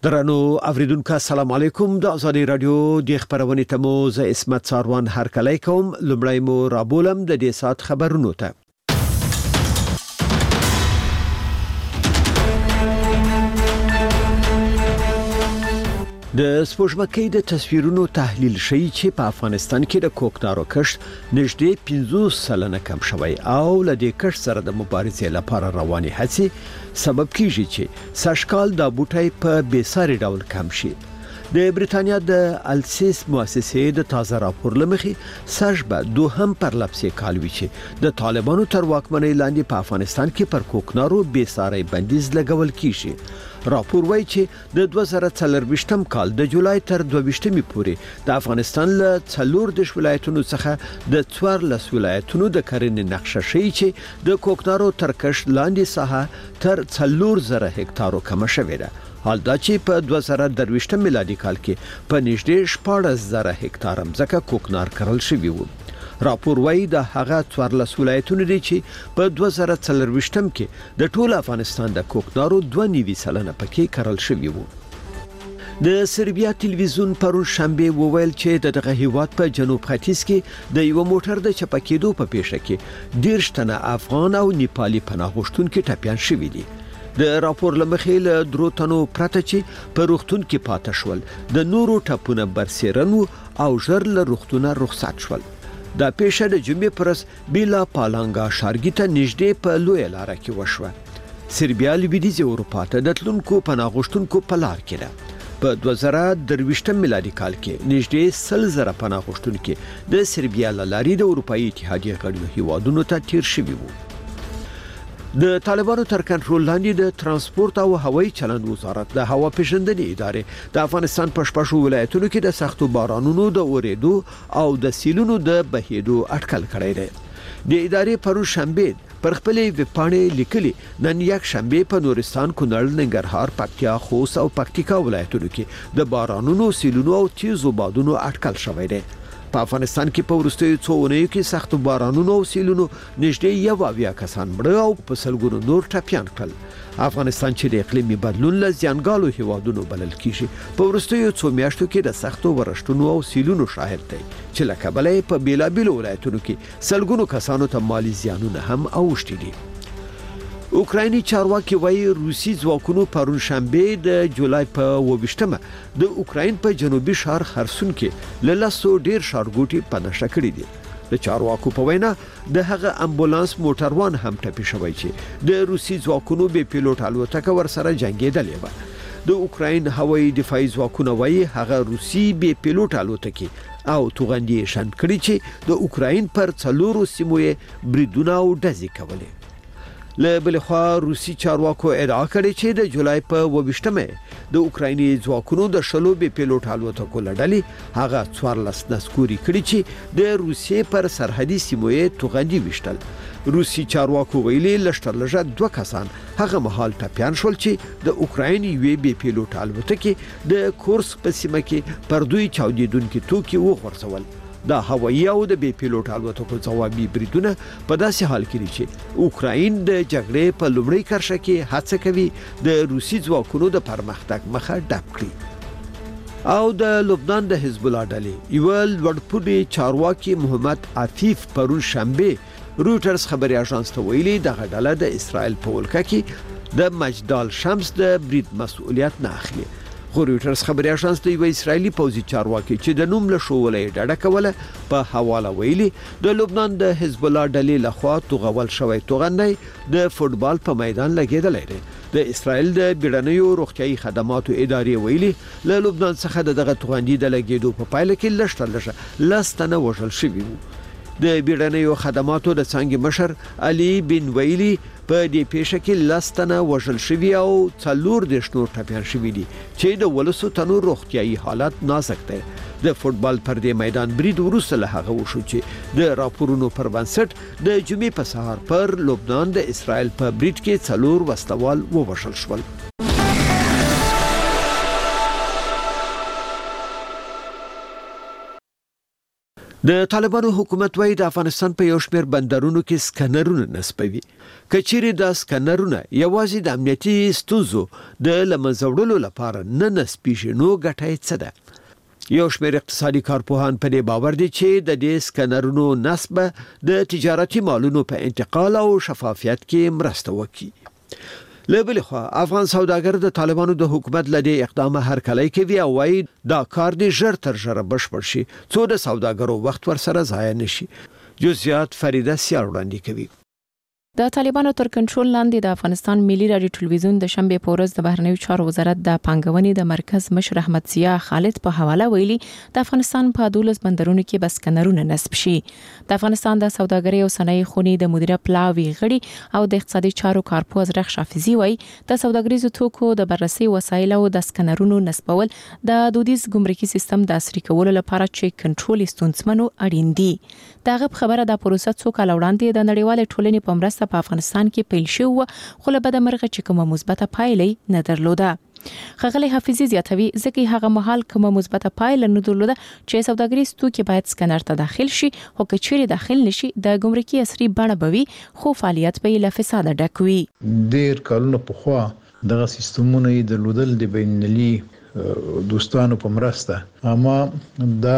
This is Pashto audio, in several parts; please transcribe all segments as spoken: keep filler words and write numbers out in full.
درنو اوریدونکو السلام علیکم د ازادي رادیو د خبرونې تمو ز اسمت ساروان هر کله کوم لمړی مو رابولم د دې سات خبرونو ته د سپوږمکۍ د تصویرونو تحلیل شوی چې په افغانستان کې د کوکنارو کښت نږدې پنځوس سلنه کم شوی او له دې کښت سره د مبارزې لپاره رواني هڅې سبب کیږي چې سږکال د بوټي په بیساري ډول کم شي. د بریتانیا د السیس مؤسسې د تازه راپور لمخې سږ به دوهم پرلپسې کال وی چې د طالبانو تر واکمنۍ لاندې په افغانستان کې پر کوکنارو بیساري بندیز لګول کیږي. راپور وایي چې د دوه زره څلرویشتم کال د جولای تر دوهویشتمې پورې د افغانستان له څلور دیرش ولایتونو څخه د څوارلس ولایتونو د کرنې نقشه شوی چې د کوکنارو تر کښت لاندې ساحه تر څلور زره هکتارو کم شوې ده. حال دا چې په دوه زره درویشتم میلادي کال کې په نږدې شپاړس زره هکتار مځکه کوکنار کرل شوی و. راپور وایي د هغه څوارلس ولایتونو دي چې په دوه زره څلرویشتم کې د ټول افغانستان د کوکنارو دوه نیوي سلنه پکې کرل شوی وو. د سربیا تلویزیون پرون شنبه وویل چې دغه هیواد په جنوب ختیځ کې د یو موټر د چپکېدو په پیښه کې ډیر شتنه افغان او نیپالي پناه غوښتونکي ټپيان شوي دي. د راپور لمخې له درو تنو پرته چې په روغتون کې پاتې شول د نورو ټاپونه برسېرن او ژر له روغتونه رخصت شول. دا پیښه د جمعې پرس بیلا پالانګا ښارګي ته نږدې په لوی لار کې وشوه. سربیا لویدیځ اروپا ته د تلونکو پناه غوښتونکو په لار کې ده. په دوه زره درویشتم میلادي کال کې نږدې سل زره پناه غوښتونکي د سربیا له لارې د اروپאי اتحادیې غړو هیوادونو ته تیر شوي وو. د طالبانو تر کنټرول لاندې د ترانسپورت او هوایي چلند وزارت د هوا پیژندنې ادارې د افغانستان په شپږو ولایتونو کې د سختو بارانونو د اورېدو او د سیلونو د بهېدو اټکل کړی دی. د ادارې پرون شنبه پر خپلې ویبپاڼې لیکلي نن یک شنبه په نورستان، کونړ، ننګرهار، پکتیا، خوست او پکتیکا ولایتونو کې د بارانونو، سیلونو او تیزو بادونو اټکل شوی دی. په افغانستان کې په ورستیو څو اونیو کې سخت بارانونو او سیلونو نږدې یو اویا کسان مړه او په سلګونو نور ټپيان کړل. افغانستان چې د اقلیمي بدلون له زیانګالو هیوادونو بلل کیږي په ورستیو څو میاشتو کې د سختو ورشتونو او سیلونو شاهد دی چې له کبله په بیلابیلو ولایتونو کې سلګونو کسانو ته مالی زیانونه هم اوښتي دي. اوکرایني چارواکي وایي روسي ځواکونو پرون شنبه د جولای په اوویشتمه د اوکراین په جنوبي ښار خرسون کې له لاسو ډیر ښارګوټي په نشه کړی دي. د چارواکو په وینا د هغه امبولانس موټروان هم ټپي شوی چې د روسي ځواکونو به پیلوټ الوتکه ورسره جنگیدلې و. د اوکراین هوایي دفاعي ځواکونه وایي هغه روسي به پیلوټ الوتکه او توغندي شند کړی چې د اوکراین پر څلورو سیمو بریدونه او ډزې کولې. له بل خوا روسي چارواکو ادعا کړې چې د جولای په اوویشتمه د اوکرایني ځواکونو د شلو به پیلوټ الوتکو لړلې هغه څوارلس نسکوري کړي چې د روسیې پر سرحدي سیمو یې توغندي وشتل. روسي چارواکو ویلي لشتر لږه دوه کسان هغه مهال ټپيان شول چې د اوکراین یوې به پیلوټ الوتکې د کورس په سیمه کې پر دوی چاودیدونکو توکي وغورځول. دا هوایي او د بي پیلوټ الوتکو ځوابي بریدونه په داسې حال کې دي چې اوکراین د جګړې په لومړۍ کرښه کې هڅه کوي د روسي ځواکونو د پرمختګ مخه ډپ کړي. او د لبنان د حزب الله ډلې یو لوړپوړي چارواکي محمد عفیف پرون شنبه روټرز خبري اژانس ته ویلي د غډاله د اسرائیل په ولکه کې د مجدال شمس د برید مسؤلیت نه اخلي. روټرز خبري اژانس د یو اسرایلی پوځي چارواکي چې د نوم له شوولې ډډه کوله په حواله ویلي د لبنان د حزب الله ډلې لخوا توغول شوی توغندي د فوتبال په میدان لګیدلې دی. د اسرائیل د بیړنیو روغتيایي خدماتو ادارې ویلي له لبنان څخه دغه توغندي د لګیدو په پایله کې لشتر لشه لاستنه وژل شوی وو. د بیړنیو خدماتو د څنګه مشر علي بن ویلی په دې پیښه کې لاستنه وژل شوی او څلور د شنو ټپيان شوی دي چې د ولسو تنو روغتيایي حالت نازک دی. د فوتبال پر دې میدان برید وروسته له هغه وشو چې د راپورونو پر بنسټ د جمعې په سهار پر لبنان د اسرائیل په برید کې څلور وسلوال ووژل شول. د طالبانو حکومت وايي د افغانستان په یو شمېر بندرونو کې سکنرونه نصبوي. کچېرې د سکنرونه یوازې د امنیتي ستونزو د لمنځوړلو لپاره نه نصبېږي نو ګټه یې څه ده؟ یو شمېر اقتصادي کارپوهان په دې باور دي چې د دې سکنرونو نصب د تجارتي مالونو په انتقال او شفافیت کې مرسته وکړي. لبل خو افغان سوداګر د طالبانو د حکومت لدی اقدام هرکلی کوي او وايي دا کار دی ژر تر ژره بشپړ شي څو د سوداګرو وخت ورسره ضایع نشي. جزئیات فریده سیار وړاندې کوي. د طالبانو تر کنټرول لاندې د افغانستان ملي رادیو ټلویزیون د شنبه په ورځ د بهرنیو چارو وزارت د پانګونې د مرکز مشر احمد ضیا خالد په حواله ویلي د افغانستان په دولس بندرونو کې بس کنرونه نصب شي. د افغانستان د سوداګرۍ او صنایع خونې د مدیره پلاوی غړي او د اقتصادي چارو کارپوه ازرخ شافعي وایي د سوداګریزو توکو د بررسي وسایل او د سکنرونو نصبول د دودیز ګمرکي سیستم د عصري کولو لپاره چې کنټرول ستونزمنو اړین دي. دغه خبره د پروسه څو کال وړاندې د نړیوال ټولنې په مرسته په افغانستان کې پیل شو خو له بده مرغه چې کومه مثبته پایلې نه درلوده. ښاغلی حافظي زیاتوي ځکه هغه مهال کومه مثبته پایله نه درلوده چې سوداګریز توکي باید سکنر ته داخل شي او کچېرې داخل نشي د ګمرکي عصري بڼه بوي خو فعالیت به له فساد ډک وي. ډیر کلونه پخوا دغه سیستمونه درلودل د بینالمللي دوستانو په مرسته اما دا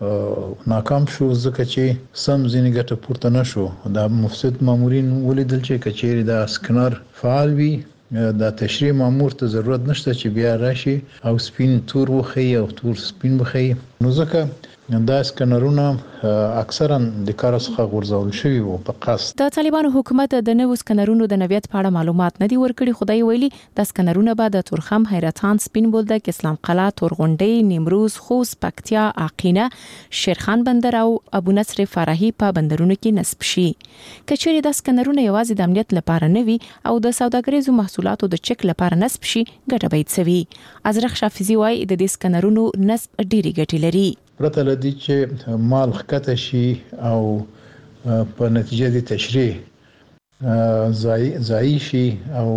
ناکام شو ځکه چې سم ځینې ګټه پورته نشو. دا مفسد مامورین ولیدل چې کچېرې د سکنر فعال وي د تشریح مامور ته ضرورت نشته چې بیا راشي او سپین تور وخی او تور سپین وخی نو ځکه دا سکنرونه اکثرا د کار څخه غورځول شوی وو په قصد. د طالبانو حکومت د نوو سکنرونو د نویت په اړه معلومات نه دی ورکړي. خدای ویلي د سکنرونو به د تورخم، حیرتان، سپین بولدک، اسلام قلعه، تورغونډۍ، نیمروز، خوست، پکتیا، عقینه، شیرخان بندر او ابو نصر فرحي په بندرونو کې نصب شي. کچېرې د سکنرونو یوازې د امنیت لپاره نه وي او د سوداګریزو محصولاتو د چک لپاره نصب شي ګټه به یې څه ازرخ شافعي وایي د دې سکنرونو نصب ډېری ګټې لري. پرته لدی چې مال خکته شي او په نتیجه د تشریح ځای ځای شي او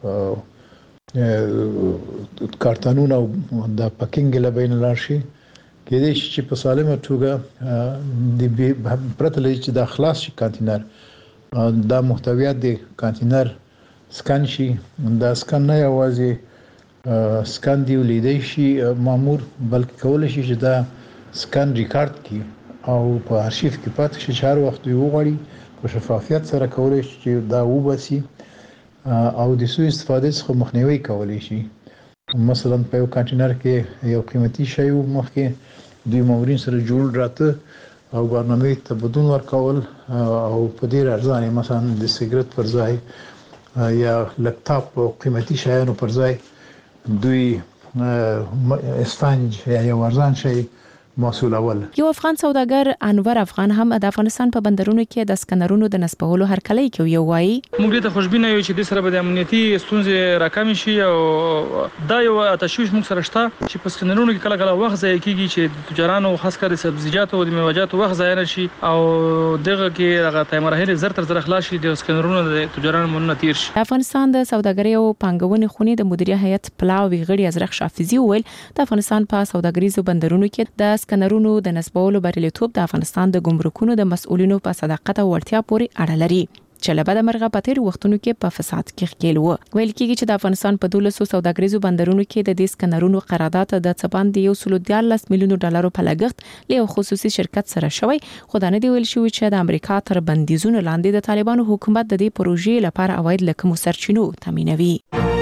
کارتنونه د پاکینګ له بین لار شي کېدای شي چې په سالمه توګه د پرته لدی چې د خلاص شي کانتینر دا محتویات د کانتینر سکان شي. دا سکان نه یوازې سکان دی ولیدای شي مامور بلکې کولای شي چې دا سکان ریکارډ کی او په ارشیف کې پاتې شي چې هر وخت یو غړي په شفافیت سره کولای شي چې دا وباسي او د سوء استفادې څخه مخنیوي کولای شي. مثلا په یو کانټینر کې یو قیمتي شی مخکې دوی مامورین سره جوړ راته او برنامه ته بدون ورکول او په ډیر ارزانه مثلا د سیګریټ پر ځای یا لپټاپ او قیمتي شیانو پر ځای دوی اسفنج یا یو ارزان شی مسول اول. یو افغان سوداګر انور افغان هم د افغانستان په بندرونو کې د سکنرونو د نصبولو هرکلی کوي او وايي موږ ته خوشبینه یو چې د سره به د امنیتي ستونزې راکم شي او دا یو تشویش موږ سره شته چې په سکنرونو کې کله کله وخت ضایع کیږي چې تجارانو خاص کر سبزیجات او د میوه‌جاتو وخت ضایع نشي او دغه کې هغه تای مراحل زر تر زر خلاص شي د سکنرونو د تجارانو مونږ تیر شي. افغانستان د سوداګرۍ او پانګونې خونې د مدیریت هیئت پلاوی غړي ازرخ شافعي ویل د افغانستان په سوداګریزو بندرونو کې د سکنرونو د نصبولو بریالیتوب د افغانستان د ګمرکونو د مسؤلینو په صداقت او وړتیا پورې اړه لري چې له بده مرغه په تیر وختونو کې په فساد کې ښکېل وو. ویل کېږي چې د افغانستان په دولسو سوداګریزو بندرونو کې د دې سکنرونو قرارداد د څپان د یو سل دیارلس میلیونو ډالرو په لګښت له یو خصوصي شرکت سره شوی خو دا نه دی ویل شوی چې د امریکا تر بندیزونو لاندې د طالبانو حکومت د دې پروژې لپاره عواید له کومو سرچینو تامینوي.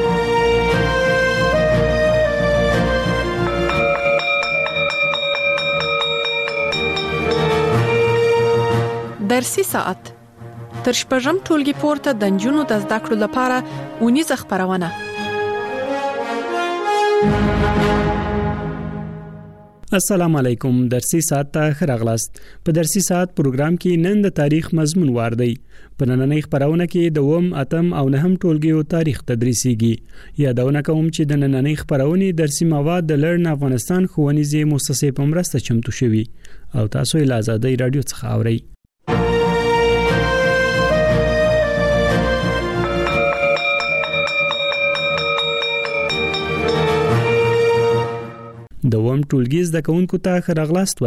درسي ساعت تر شپږم ټولګي پورته د نجونو د زده کړو لپاره اونیزه خبرونه. السلام علیکم. درسي ساعت ته ښه راغلاست. په درسي ساعت پروګرام کې نن د تاریخ مضمون واردی. په نننۍ خبرونه کې د اووم، اتم او نهم ټولګیو تاریخ تدریسيږي. یادونه کوم چې د نننۍ خبرونه درسي مواد د لرن افغانستان ښوونیزې مؤسسې په مرسته چمتو شوي او تاسو یې له آزادۍ رادیو څخه اورئ. د ووم ټولګي زده کوونکو ته ښه راغلاست وایم.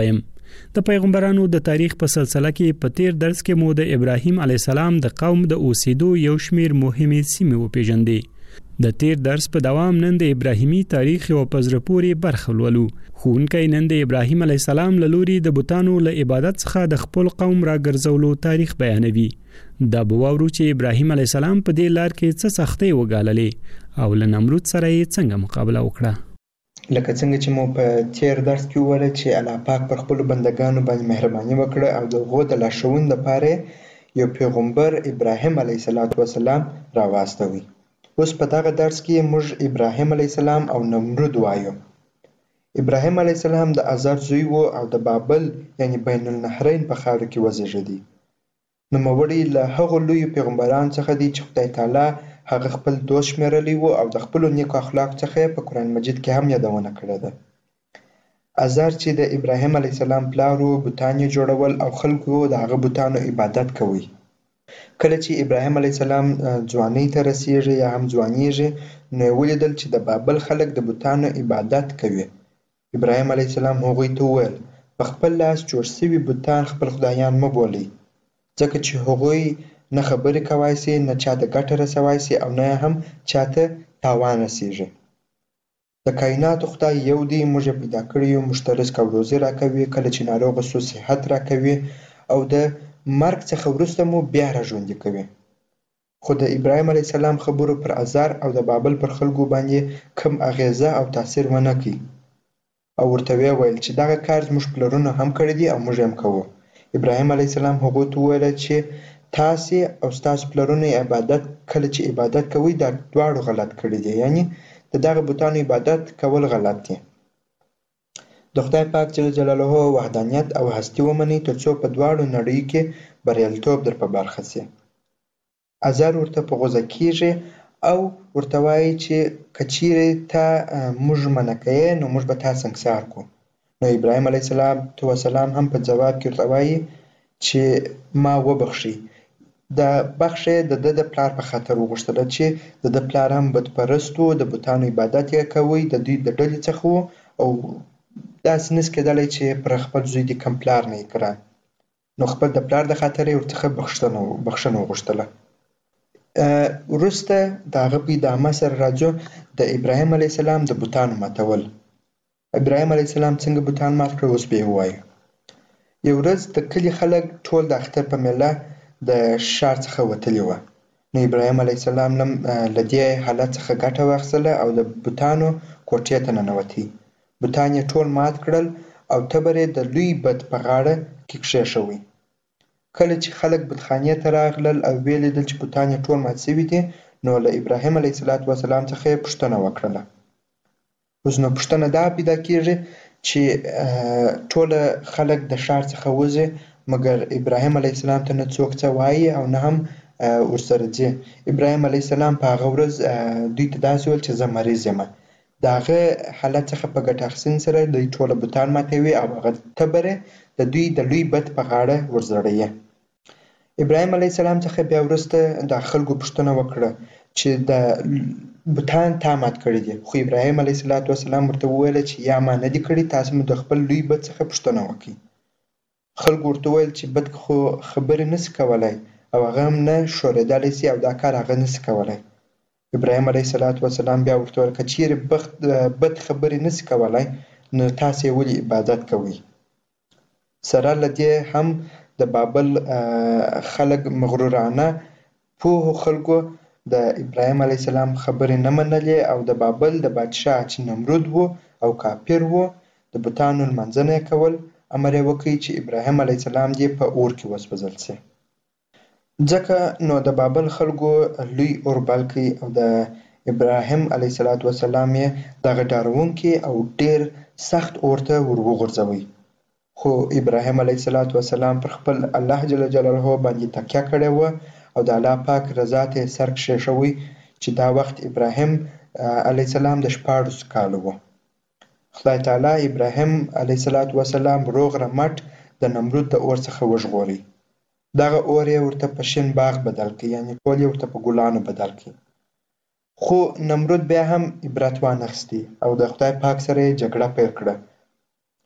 د پیغمبرانو د تاریخ په سلسله کې په تیر درس کې مو د ابراهیم علی السلام د قوم د اوسېدو یو شمیر مهمې سیمې وپیژندې د تیر درس په دوام نن د ابراهیمی تاریخ او پزرپوري برخه ولولو خونکې نن د ابراهیم علی السلام له لوري د بوتانو له عبادت څخه د خپل قوم را ګرځولو تاریخ بیانوي دا بوورو چې ابراهیم علی السلام په دې لار کې څه سختۍ وګاللې او له نمرود سره یې څنګه مقابله وکړه لکه څنګه چې مو په تیر درس کې وویل چې الله پاک پر خپل بندگانو باندې مهرباني وکړه او د هغو د لارښوونې لپاره یو پیغمبر ابراهیم علیه السلام راواستوي. اوس په دغه درس کې موږ ابراهیم علیه السلام او نمرود وایو. ابراهیم علیه السلام د آزار زوی و او د بابل یعنی بین النهرین په خاوره کې وزیږېدی. نوموړی له هغو لویو پیغمبرانو څخه دی چې خدای تعالی هغه خپل دوست شمیرلی و او د خپلو نیکو اخلاق څخه په قرآن مجید کې هم یادونه کړې ده. آزار چې د ابراهیم علیه السلام پلار و بوتان یې جوړول او خلکو د هغه بوتانو عبادت کوي. کله چې ابراهیم علیه السلام ځوانۍ ته رسیږي یا هم ځوانیږي نو یې ولیدل چې د بابل خلک د بوتانو عبادت کوي. ابراهیم علیه السلام هغوی ته وویل په خپل لاس جوړ سوي بوتان خپل خدایان مه بولئ ځکه چې هغوی نه خبرې کوای سي نه چاته ګټه رسوای سي او نه هم چاته تاوان رسیږي. د کائناتو خدای یو دی موږ یې پیدا کړی یو موږ ته رزق او روزي راکوي کله چې ناروغه سو صحت راکوي او د مرګ څخه وروسته مو بیا راژوندي کوي. خو د ابراهیم علیه السلام خبرو پر آزار او د بابل پر خلکو باندې کم اغیزه او تاثیر ونه کړي او ورته ویې ویل چې دغه کار زموږ پلرونو هم کړی دی او موږ هم کوو. ابراهیم علیه السلام هغو ته وویل چې تاسې او ستاسو پلرونو عبادت کله چې عبادت کوئ دا دواړو غلط کړي دي یعنی د دغه بوتانو عبادت کول غلط دي. د خدای پاک جل جلاله وحدانیت او هستی ومنئ تر څو په دواړو نړیو کې بریالیتوب در په برخه سي. آزار ورته په غوسه کیږي او ورته وایي چې که چیرې ته موږ منع کوې نو موږ به تا سنګسار کړو. نو ابراهیم علیه السلام هم په ځواب کې ورته وایي چې ما وبخښئ. د بخښه د د د پلار په خاطر وغوښتله چې د د پلار هم بتپرست و د بوتانو عبادت یې کوي د دوی د ډلې څخه و او داسې نس کېدلی چې پر خپل زوی دې کم پلار نه یې کړه نو خپل د پلار د خاطر یې ورڅخه بخښنه وغوښتله. وروسته د هغه په ادامه سره راځو د ابراهیم علیه السلام د بوتانو ماتول. ابراهیم علیه السلام څنګه بوتان مات کړه اوس به یې ووایو. یو ورځ د کلي خلک ټول د اختر په میله د ښار څخه وتلي وه. نو ابراهیم علیه السلام له دې حالت څخه ګټه واخیستله او د بوتانو کوټې ته ننوتی. بوتان یې ټول مات کړل او تبر یې د لوی بت په غاړه کې کښېښوی. کله چې خلک بتخانې ته راغلل او ویې لیدل چې بوتان یې ټول مات سوي دي نو له ابراهیم علیه السلام څخه یې پوښتنه وکړله. اوس نو پوښتنه دا پیدا کېږي چې ټوله خلک د ښار څخه وځي مګر ابراهیم علیه السلام ته نه څوک څه وایي او نه هم ورسره ځي. ابراهیم علیه السلام په هغه ورځ دوی ته داسې ویل چې زه مریض یم. د هغه حالت څخه په ګټه اخیستنې سره دوی ټوله بوتان ماتوي او هغه تبر د دوی د لوی بت په غاړه ورزړوي. ابراهیم علیه السلام څخه بیا وروسته د خلکو پوښتنه وکړه چې د بوتان تا مات کړي دي خو ابراهیم علیه السلام ورته وویل چې یا ما نه دي کړي تاسو مو د خپل لوی بت څخه پوښتنه وکړئ. خلکو ورته ویل چې بد خو خبرې نسي کولی او هغه هم نه ښورېدلی سي او دا کار هغه نسي کولی. ابراهیم علیه السلام بیا ورته ویل که چیرې بد خبرې نسي کولی نو تاسې یې ولې عبادت کوئ. سره له دې هم د بابل خلک مغرورانه پوهو خلکو د ابراهیم علیه السلام خبرې نه منلې او د بابل د بادشاه چې نمرود و او کافر و د بوتانو لمانځنه یې کول امر یې وکړي چې ابراهیم علیه السلام دې په اور کې وسوځل سي. ځکه نو د بابل خلکو لوی اور بل کړي او د ابراهیم علیه السلام یې دغه ډارونکي او ډېر سخت اور ته ور وغورځوي. خو ابراهیم علیه السلام پر خپل الله جل جلاله باندې تکیه کړې وه او د الله پاک رضا ته یې سر کښېښوی چې دا وخت ابراهیم علیه السلام د شپاړسو کالو و. خدای تعالی ابراهیم علیه السلام روغ رمټ د نمرود د اور څخه وژغوري. دغه اور یې ورته په شین باغ بدل کړي یعنی ټول یې ورته په ګلانو بدل کړي. خو نمرود بیا هم عبرت وانخیستی او د خدای پاک سره یې جګړه پیل کړه.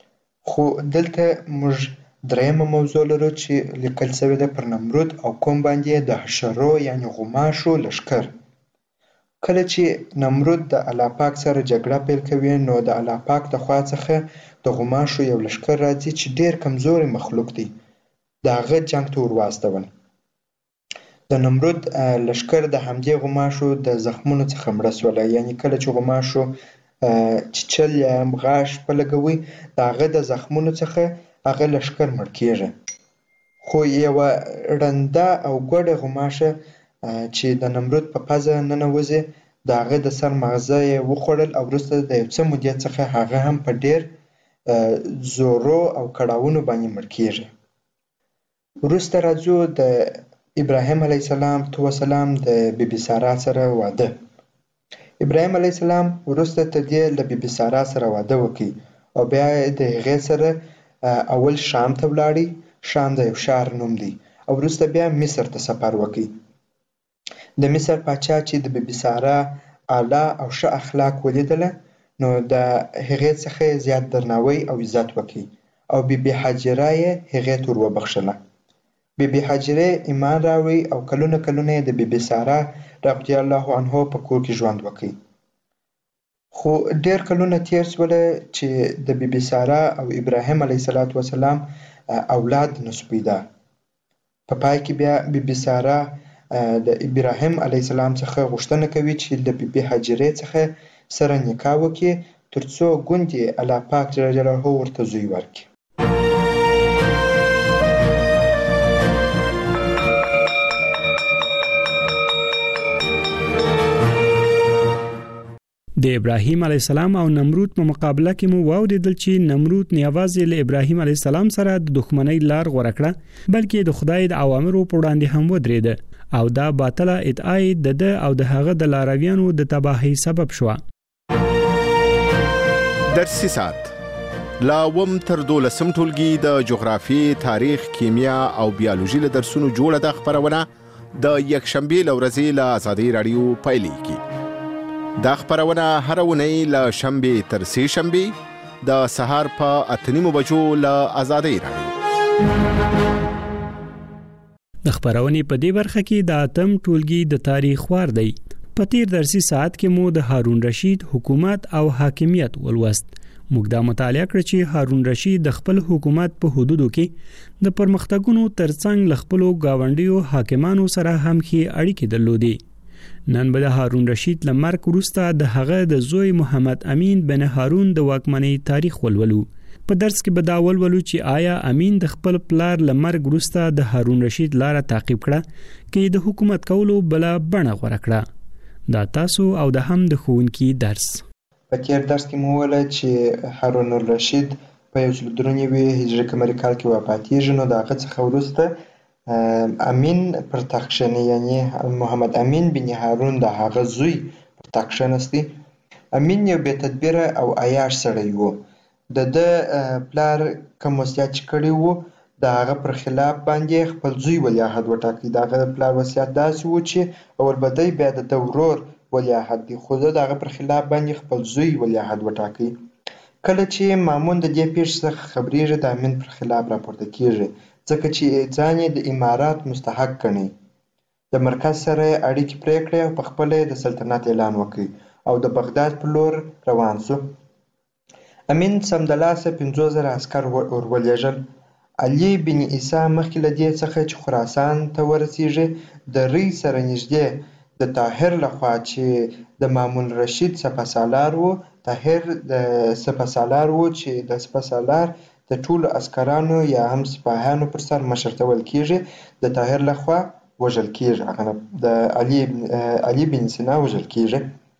خو دلته موږ درېیمه موضوع لرو چې لیکل شوې ده پر نمرود او قوم باندې د حشرو یعنې غوماشو لښکر. کله چې نمرود د الله پاک سره جګړه پیل کوي نو د الله پاک د خوا څخه د غوماشو یو لښکر راځي چې ډېر کمزوری مخلوق دی. د هغه جنګ ته ور واستول. د نمرود لښکر د همدې غوماشو د زخمونو څخه مړه سوله. یعنې کله چې غوماشو چیچل یا غاښ په لګوي د هغه د زخمونو څخه هغه لښکر مړ کېږي. خو یوه ړنده او ګوډه غوماشه چې د نمرود په پزه ننوځي د هغه د سر مغزه یې وخوړل او وروسته د یو څه مودې څخه هغه هم په ډېر زورو او کړاوونو باندې مړ کېږي. وروسته راځو د ابراهیم علیه السلام وسلام د بی بي سارا سره واده. ابراهیم علیه السلام وروسته تر دې له بی بي سارا سره واده وکړي او بیا د هغې سره اول شام ته ولاړی. شام د یو ښار نوم دی او وروسته بیا مصر ته سفر وکړي. د مصر پاچا چې د بی بي سارا اعلی او ښه اخلاق ولیدله نو د هغې څخه زیات درناوی او عزت وکړي او بی بي حاجره یې هغې ته ور وبخښله. بی بي حاجره ایمان راوړی او کلونه کلونه یې د بی بي سارا رضی الله عنها په کور کې ژوند وکړي. خو ډېر کلونه تیر شوله چې د بی بي سارا او ابراهیم علیه السلام اولاد نشو پیدا. په پای کې بیا بی بي سارا د ابراهیم علیه السلام څخه غوښتنه کوي چې د بی بي حاجرې څخه سره نکاح وکړي ترڅو ګوندې الله پاک جل جلاله ورته زوی ورکړي. د ابراهیم علیه السلام او نمرود په مقابله کې مو واوریدل چې نمرود نه یوازې له ابراهیم علیه السلام سره د دښمنۍ لار غوره کړه بلکې د خدای د اوامرو په وړاندې هم ودرېد او دا باطله ادعا د ده او د هغه د لارویانو د تباهۍ سبب شو. درسي سات لا وم تر دولسم ټولګي د جغرافي، تاریخ، کیمیا او بیولوژي له درسونو جوړه د خبرونه د یکشنبه لورځي له آزادۍ رادیو پایلیږي. دا خبرونه هر ونی له شنبه تر سه شنبه د سهار په اتنیمو بجو له آزادۍ رادیو. د خبرونې په دې برخه کې د اتم ټولګي د تاریخ وار دی. په تیر درسي ساعت کې مو د هارون رشید حکومت او حاکمیت ولوست. موږ دا مطالعه کړ چې هارون رشید د خپل حکومت په حدودو کې د پرمختګونو ترڅنګ ل خپل گاونډیو حاکمانو سره هم ښې اړیکې درلودې. نن به د هارون رشید له مرګ وروسته د هغه د زوی محمد امین بن هارون د واکمنۍ تاریخ ولولو. په درس کې به دا ولولو چې آیا امین د خپل پلار له مرګ وروسته د هارون رشید لاره تعقیب کړه کې د حکومت کولو بل بڼه غوړه کړه. دا تاسو او د هم د ښوونکي درس. په تیر درس کې مو ویل چې هارون الرشید په یو سل درې نوي هجري قمري کال کې وفاتېږي نو د هغه څخه وروسته امین پر تخت کښېني یعنې محمد امین بن هارون د هغه زوی پر تخت کښېنستی. امین یو بې تدبیره او عیاش سړی و. د ده پلار کوم وصیت چې کړی و د هغه پر خلاف باندې خپل زوی ولیعهد وټاکي. د هغه پلار وصیت داسې و چې اول به دی بیا د ده ورور ولیعهد دی خو ده د هغه پر خلاف باندې خپل زوی ولیعهد وټاکي. کله چې مامون د دې پیښې څخه خبرېږي د امین پر خلاف راپورته کېږي ځکه چې ځان یې د امارات مستحق ګڼي. د مرکز سره اړیکې پرې کړې او په خپله یې د سلطنت اعلان وکړي او د بغداد پر لور روان شو. امین سمدلاسه پنځوس زره عسکر ورولېږل. علي بن عیسی مخکې له دې څخه چې خراسان ته ورسېږي د ری سره نږدې د طاهر لخوا چې د مامون رشید سپهسالار و طاهر د سپهسالار و چې د سپهسالار د ټولو عسکرانو یا هم سپاهیانو پر سر مشر ته ویل کېږي د طاهر لخوا وژل کېږي. د علي علي بن سینا وژل کېږي.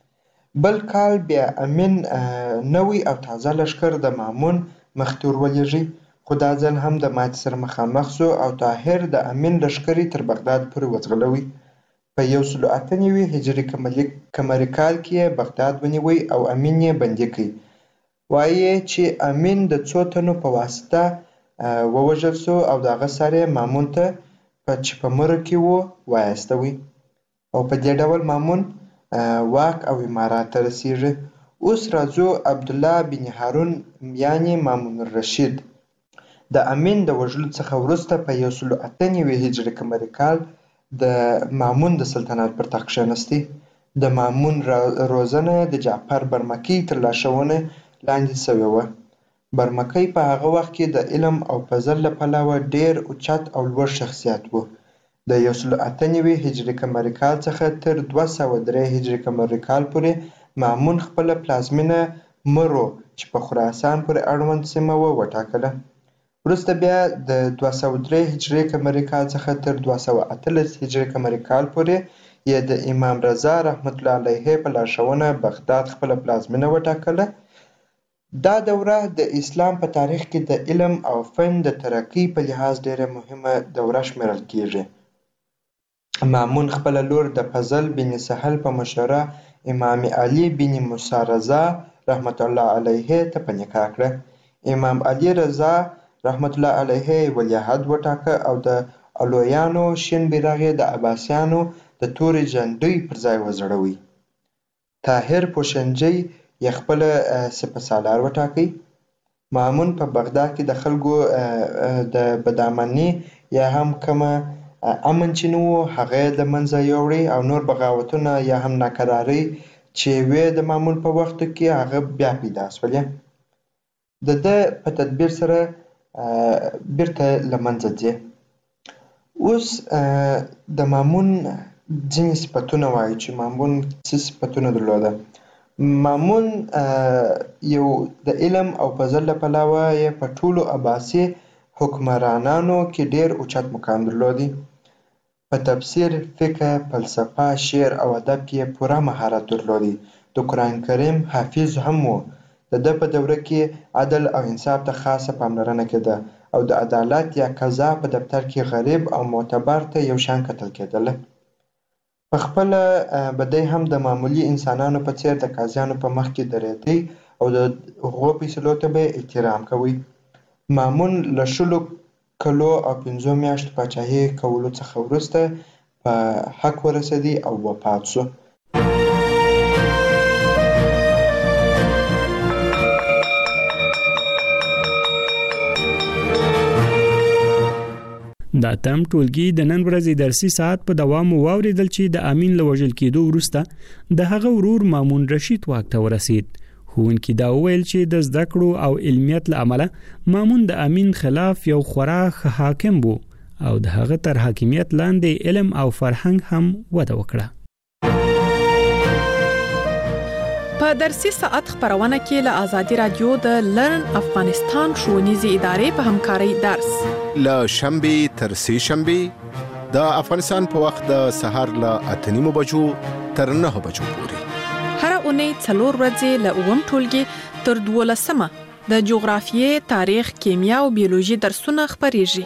بل کال بیا امین نوی او تازه لښکر د مامون مخې ته ورولېږي خو دا ځل هم د ماتې سره مخامخ شو او طاهر د امین لښکرې تر بغداد پورې وځغلوي. په یو سل اته نوي هجري قمري کال کې یې بغداد ونیوی او امین یې بندي کړي. وایي چې امین د څو تنو په واسطه ووژل شو او د هغه سر یې مامون ته چې په مره کې و وایستوي او په دې ډول مامون واک او امارات ته رسېږي. اوس راځو عبدالله بن هارون یعنی مامون الرشید د امین د وژلو څخه وروسته په یو سل او اته نوي هجري قمري کال د مامون د سلطنت پر تخت کښېنستی. د مامون روزنه د جعفر برمکی تر لارښوونې لاندې سوې وه. برمکی په هغه وخت کې د علم او فضل له پلوه ډېر اوچت او لوړ شخصیت و. د یو سل او اته نوي هجري قمري کال څخه تر دوه سوه درې هجري قمري کال پورې مامون خپله پلازمینه مرو چې په خراسان پورې اړوند سیمه وه وټاکله. وروسته بیا د دوه سوه درې هجري قمري کال څخه تر دوه سوه اتلس هجري قمري کال پورې یې د امام رضا رحمت الله علیه په لارښوونه بغداد خپله پلازمینه وټاکله. دا دوره د اسلام په تاریخ کې د علم او فن د ترقۍ په لحاظ ډېره مهمه دوره شمیرل کیږي. مامون خپله لور د فضل بن سهل په مشوره امام علي بن موسی رضا رحمت الله علیه ته په نکاح کړه. امام علي رضا رحمت الله علیه ولیعهد وټاکه او د علویانو شین بیرغ یې د عباسیانو د تورې جنډۍ پر ځای وځړوی. طاهر پوشنجي یې خپله سپه سالار وټاکی. مامون په بغداد کې د خلکو د بدامني یا هم کومه امن چې نه و هغه یې له منځه یوړی او نور بغاوتونه یا هم ناکرارۍ چې وې د مامون په وخت کې هغه بیا پیدا سولې. د ده په تدبیر سره بیرته له منځه ځي. اوس د مامون ځینې صفتونه وایي چې مامون څه صفتونه درلوده. مامون یو د علم او فضل له پلوه یې په ټولو عباسي حکمرانانو کې ډېر اوچت مقام درلودی. په تفسیر، فقه، فلسفه، شعر او ادب کې یې پوره مهارت درلودی. د قرآن کریم حافظ هم و. د ده په دوره کې عدل او انصاف ته خاصه پاملرنه کېده او د عدالت یا قضا په دفتر کې غریب او معتبر ته یو شان کتل کېدله. په خپله به دی هم د معمولي انسانانو په څېر د قاضیانو په مخ کې درېدی او د هغو فیصلو ته به یې احترام کوي. مامون له شلو کلو او پنځو میاشتو پاچاهي کولو څخه وروسته په حق ورسېدی او وفات شو. دا تم ټولګي د نن ورځې درسي ساعت په دوام واوریدل چې د امین له وژل کېدو وروسته د هغه ورور مامون رشید واک ته ورسید. ښوونکي دا وویل چې د زده کړو او علمیت له امله مامون د امین خلاف یو خورا ښه حاکم و او د هغه تر حاکمیت لاندې علم او فرهنګ هم وده وکړه. په درسي ساعت خبرونه کې له آزادي رادیو د لرن افغانستان ښوونیزې ادارې په همکارۍ درس له شنبې تر سې شنبې د افغانستان په وخت د سهار له اته نیمو بجو تر نهه بجو پورې هره اونۍ څلور ورځې له اووم ټولګي تر دولسمه د جغرافیې، تاریخ، کیمیا او بیولوژي درسونه خپریږي.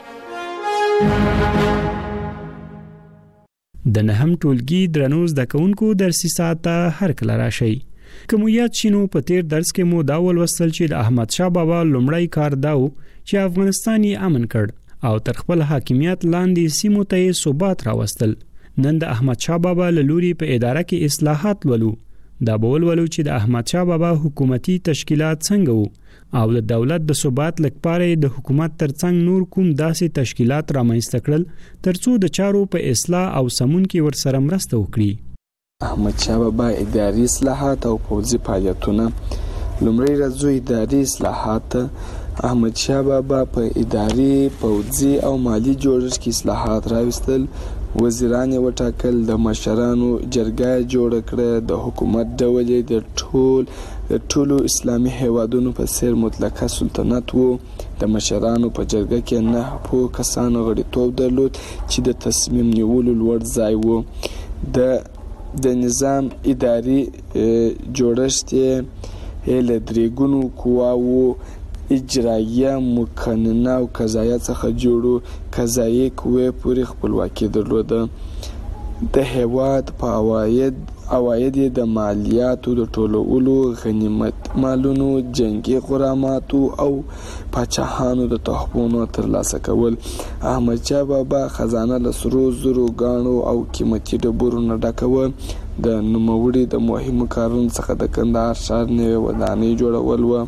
د نهم ټولګي درنو زده کوونکو درسي ساعت ته هر کله راشي. کوم یاد شینو په تیر درس کې مو دا ولوستل چې د احمد شاه بابا لومړی کار داو چې افغانستان یې امن کړ او تر خپل حاکمیت لاندې سیمو ته ثبات راوستل. نن د احمد شاه بابا له لوري په اداره کې اصلاحات ولو. دا بول ولو چې د احمد شاه بابا حکومتي تشکیلات څنګه وو او د دولت د ثبات لپاره د حکومت ترڅنګ نور کوم داسې تشکیلات رامنځته کړل ترڅو د چارو په اصلاح او سمون کې ورسره مرسته وکړي. احمد شاه بابا اداري اصلاحات او پوځي فعالیتونه. لومړی راځو اداري اصلاحات. احمد شاه بابا په اداري، پوځي او مالی جوړښت کې اصلاحات راوستل. وزیران یې وټاکل، د مشرانو جرګه جوړه کړه، د حکومت ډول یې د ټول د ټولو اسلامي هیوادونو په څیر مطلقه سلطنت وو. د مشرانو په جرګه کې نه په کسانو غړیتوب درلود چې د تصمیم نیولو لوړ ځای وو. د د نظام اداري جوړښت یې له درې ګونو قواوو اجرایه، مقننه او قضایه څخه جوړو. قضایي قوې پورې خپلواکي درلوده. د هیواد په عواید عواید د مالیاتو د ټولولو، غنیمت مالونو، جنگي غراماتو او پاچاهانو د تحفونو ترلاسه کول. احمد شاه بابا خزانه له سرو زرو، ګاڼو او قیمتي ډبرو نه ډکوه. د نوموړي د مهمو کارونو څخه د کندهار ښار نوې ودانۍ جوړول و.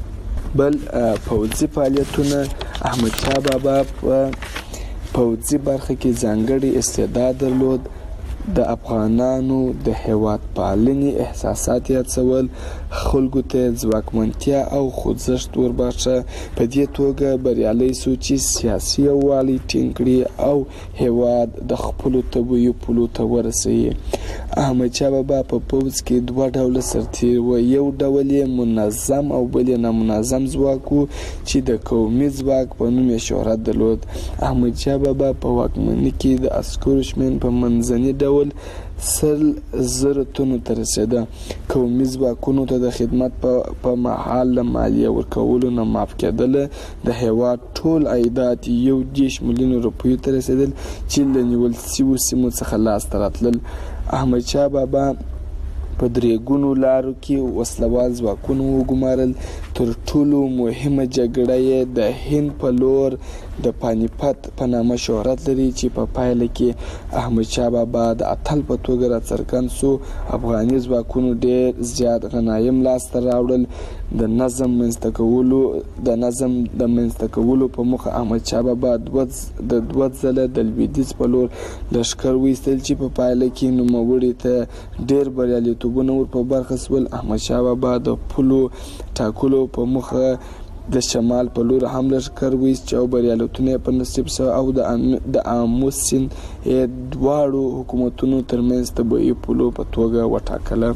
بل پوځي فعالیتونه احمد شاه بابا په پوځي برخه کې ځانګړي استعداد درلود. د افغانانو د هیواد پالنې احساسات یې هڅول، خلکو ته ځواکمنتیا او خوځښت ورباښه. په دې توګه بریالی سو چې سیاسي یووالی ټینګ کړي او هیواد د خپلو طبیعي پولو ته ورسوي. احمد شاه بابا په پوځ کې دوه ډوله سرتیر و. یو ډول یې منظم او بل یې نامنظم ځواک و چې د قومي ځواک په نوم یې شهرت درلود. احمد شاه بابا په واکمنۍ کې د عسکرو شمېر په منځني ډول سل زره تنو ته رسېده. قومي ځواکونو ته د خدمت په مهال له مالیه ورکولو نه معاف کېدله. د هیواد ټول عایدات یو دېرش میلیونه روپیو ته رسېدل چې له نیول شویو سیمو څخه لاسته راتلل. احمد شاه بابا په درې ګونو لارو کې وسلوال ځواکونه وګمارل. تر ټولو مهمه جګړه یې د هند په لور د پانیپت په نامه شهرت لري چې په پایله کې احمد شاه بابا د اتل په توګه راڅرګند سو. افغاني ځواکونو ډېر زیات غنایم لاسته راوړل. د نظم منځته کولو د نظم د منځته کولو په موخه احمد شاه بابا د دوه ځله د لویدیځ په لور لښکر وایستل چې په پایله کې نوموړي ته ډېر بریالیتوبونه ور په برخه سول. احمد شاه بابا د پولو ټاکلو په موخه د شمال په لور هم لښکر وایست او بریالیتونه په نصیب سو او د آمو سیند دواړو حکومتونو ترمنځ طبیعي پولو په توګه وټاکله.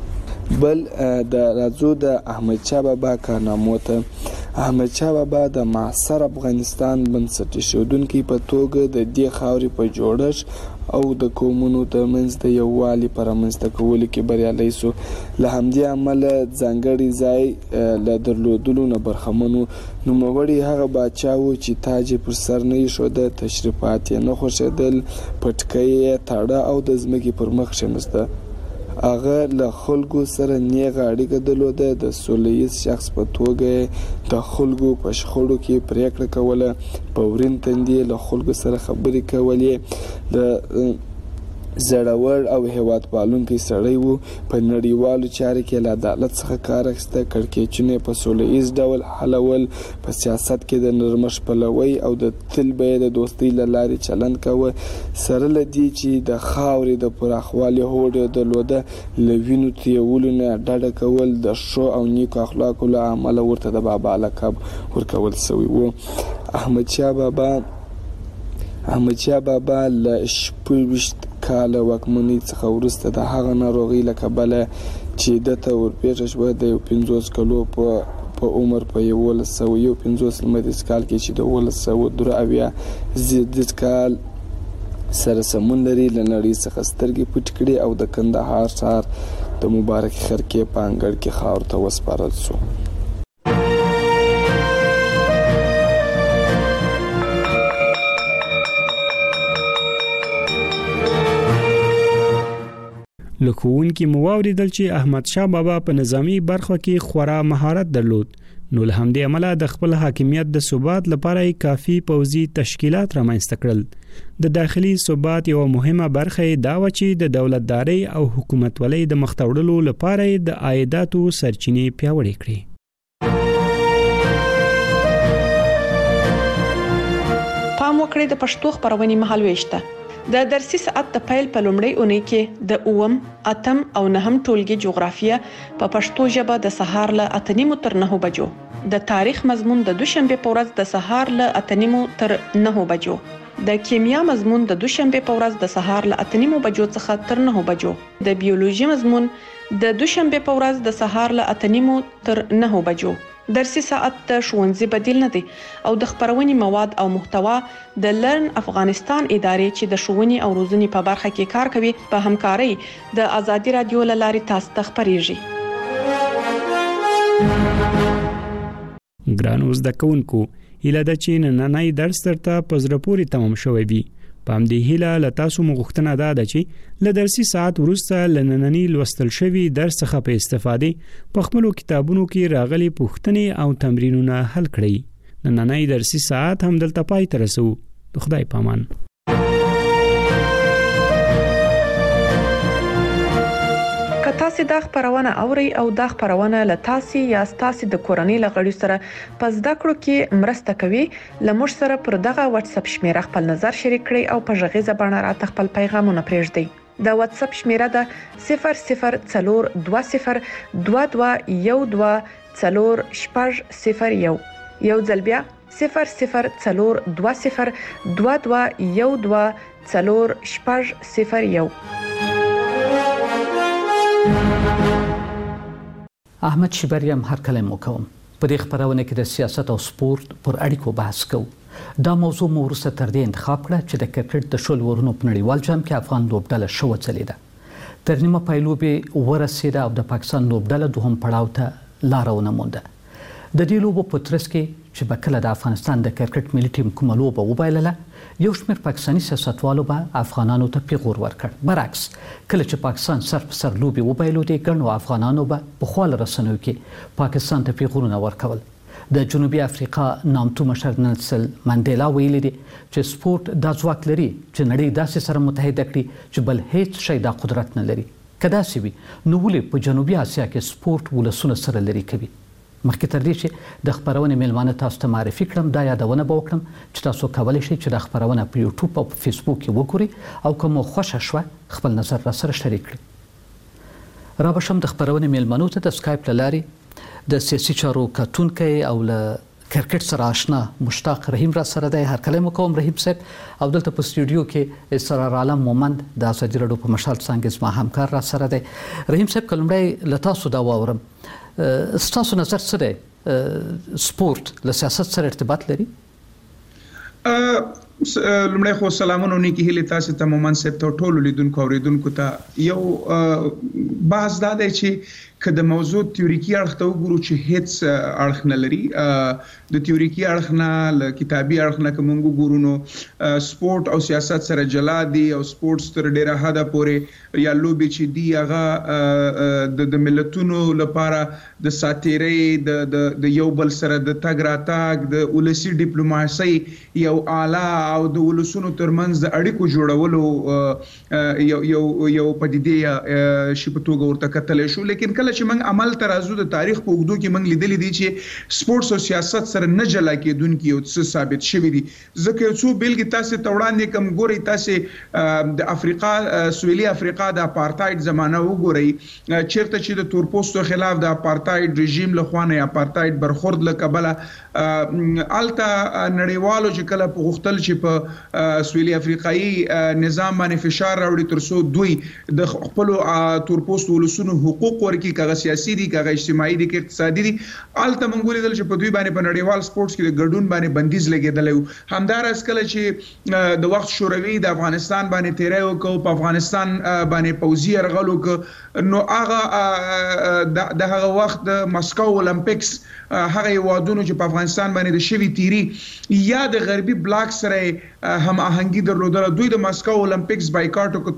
بل د راځو د احمد شاه بابا کارنامو ته. احمد شاه بابا د معاصر افغانستان بنسټ ایښودونکي په توګه د دې خاورې په جوړښت او د قومونو ترمنځ د یووالي په رامنځته کولو کې بریالی سو. له همدې امله ځانګړی ځای له درلودلو نه برخمن و. نوموړی هغه پاچا و چې تاج یې پر سر نه ایښوده، تشریفات یې نه خوښېدل، پټکۍ یې تاړه او د ځمکې پر مخ کښېنسته. هغه له خلکو سره نیغه اړیکه درلوده. د سوله ییز شخص په توګه د خلکو په شخړو کې پریکړه کوله. په ورین تندي له خلکو سره خبرې کولې. د زړور او هیواد پالونکی سړی و. په نړیوالو چارو کې له عدالت څخه کار اخیسته. کړکېچونه په سوله ییز ډول حلول. په سیاست کې د نرمښت پلوی او د تل به د دوستۍ له لارې چلند کاوه. سره له دې چې د خاورې د پراخوالي هوډ یې درلوده، له وینو تویولو نه ډډه کول. د ښو او نیکو اخلاقو له امله ورته د بابا لقب ورکول شوی و. احمد شاه بابا احمد شاه بابا له شپږویشت کاله واکمنۍ څخه وروسته د هغه ناروغۍ له کبله چې دته ورپېښه شوه د یو پنځوس کلو په په عمر په یولس سوه یو پنځوس لمریز کال کې چې د اوولس سوه درې اویا زیږدیز کال سره سمون لري، له نړۍ څخه سترګې پټې کړې او د کندهار ښار د مبارک خرکې په انګړ کې خاورو ته وسپارل شو. لکهونکي مو واوریدل چې احمد شاه بابا په نظامی برخه کې خورا مهارت درلود. نو له همدې عمله د خپل حاکمیت د ثبات لپاره کافي پوځي تشکیلات رامنځته کړل. د داخلي ثبات یو مهمه برخه دا و چې د دولتداري او حکومتولۍ د مختوړلو لپاره د عایداتو سرچینې پیاوړې کړې. پام وکړئ د پښتو خبرونې مهالويشته. د درسي ساعت د پیل په لومړۍ اونۍ کې د اوم، اتم او نهم ټولګي جغرافیه په پښتو ژبه د سهار له اته نیمو تر نهو بجو، د تاریخ مضمون د دوشنبه په ورځ د سهار له اته نیمو تر نهو بجو، د کیمیا مضمون د دوشنبه په ورځ د سهار له اته نیمو بجو څخه تر نهو بجو، د بیولوژي مضمون د دوشنبه په ورځ د سهار له اته نیمو تر نهو بجو. درسي ساعت د ښوونځي بدیل نه دی او د خبرونې مواد او محتوا د لرن افغانستان ادارې چې د ښوونې او روزنې په برخه کې کار کوي په همکارۍ د ازادي رادیو له لارې تاسو ته خبرېږي. ګرانو زده کوونکو، هیله ده چې نننی درس درته په زړه پورې تمام شوی وي. په همدې هیله له تاسو مو غوښتنه ده چې له درسي ساعت وروسته له نننی لوستل شوي درس څخه په استفادې په خپلو کتابونو کې راغلي پوښتنې او تمرینونه حل کړئ. نننی درسي ساعت هم دلته پای ته رسو. د خدای پامان. تاسو د خبرونه اوري او د خبرونه له تاسو یا تاسو د کورنۍ لغړی سره پس د کړو کې مرسته کوي لمر سره پر دغه واتس اپ شمیره خپل نظر شریک کړئ او په ژغې زبانه راته خپل پیغامونه پرېږدئ د واتس اپ شمیره د صفر صفر څلور دوه صفر دوه دوه یو دوه څلور شپږ صفر یو یو ځل بیا صفر صفر څلور دوه صفر دوه دوه یو دوه څلور شپږ صفر یو. احمد شیبریم هر کله مو کوم په دې خبرونه کې د سیاست او سپورت پر اړیکو بحث کوو. دا موضوع مو وروسته تر دې انتخاب کړه چې د کرکټ د شل ورونو په نړیوال جام کې افغان لوبډله ښه وځلېده. تر نیمه پای لوبې ورسېده او د پاکستان لوبډله دوهم پړاو ته لاره ونه مونده. د دې لوبو په ترڅ کې چې به کله د افغانستان د کرکټ ملي ټیم کومه لوبه وبایلله یو شمېر پاکستاني سیاستوالو به افغانانو ته پیغور ورکړ. برعکس کله چې پاکستان سر په سر لوبې وبایلودې ګڼو افغانانو به په خواله رسنیو کې پاکستان ته پیغورونه ورکول. د جنوبي افریقا نامتو مشر نلسن منډیلا ویلي دي چې سپورت دا ځواک لري چې نړۍ داسې سره متحد کړي چې بل هیڅ شی دا قدرت نه لري. که داسې وي نو ولې په جنوبي اسیا کې سپورت ولسونه سره لري کوي؟ مخکې تر دې چې د خبرونې میلمانه تاسو ته معرفي کړم دا یادونه به وکړم چې تاسو کولی شئ چې د خبرونه په یوټیوب او په فیسبوک کې وګورئ او که مو خوښه شوه خپل نظر را سره شریک کړئ. را بشم د خبرونې میلمنو ته د سکایپ له لارې د سیاسي چارو کتونکي او له کرکټ سره آشنا مشتاق رحیم را سره دی. هر کله مو کوم رحیم صاحب او دلته په سټوډیو کې اسرار عالم مومند د ازادي راډیو په مشال څنګه زما همکار را سره دی. رحیم صاحب کلمړی له تاسو دا واورم ستاسو نظر څه دی؟ سپورت له سیاست سره ارتباط لري؟ لمړی خو سلامونه نیکی هیله تاسو ته مومن صاحب ته ټول لیدونکو اوریدونکو ته یو بحث دا دی چې که د موضوع تیوریکي اړخ ته وګورو چې هیڅ اړخ نه لري. د تیوریکي اړخ نه ل کتابي اړخ نه کوم وګورو نو سپورت او سیاست سره جلا دي او سپورت تر ډیره حده پورې یا لوبي چې دی هغه د ملتونو لپاره د ساتيري د د یو بل سره د تګ راتګ د ولسی ډیپلوماسي یو اعلی او د ولسونو ترمنځ د اړیکو جوړولو یو یو یو پدیده شي په توګه ورته کتل شو. لیکن کله چې موږ عمل ترازو د تاریخ په اوږدو کې موږ لیدلې دي چې سپورتس او سیاست سره نه جلا کېدونکي او څه ثابت شوی دي. ځکه یو څو بیلګې تاسو ته وړاندې کوم ګوري تاسو د افریقا سویلي افریقا د اپارټاید زمانہ وګورئ چیرته چې د تورپوستو خلاف د اپارټاید رژیم له خوا نه اپارټاید برخورد له کبله الته نړیوالو چې کله په غوښتل چې په سویلي افریقایي نظام باندې فشار راوړي ترڅو دوی د خپل تورپوستو ولسونو حقوق ورکړي کغه سیاسي دي کغه اجتماعي دي کغه اقتصادي دي الته منګولې دل چې په دوی باندې په نړیوال سپورتس کې د ګډون باندې بندیز لګیدل. همدارس کله چې د وخت شوروي د افغانستان باندې تیرای وکړو په افغانستان باندې پوځي يرغل وکړ نو هغه د هغه وخت د مسکو اولمپیکس هغه وادونو چې په افغانستان باندې د شوی تیری یا د غربي بلاک سره هم آهنګي درلودل دوی د مسکو اولمپیکس بایکاټ وکړ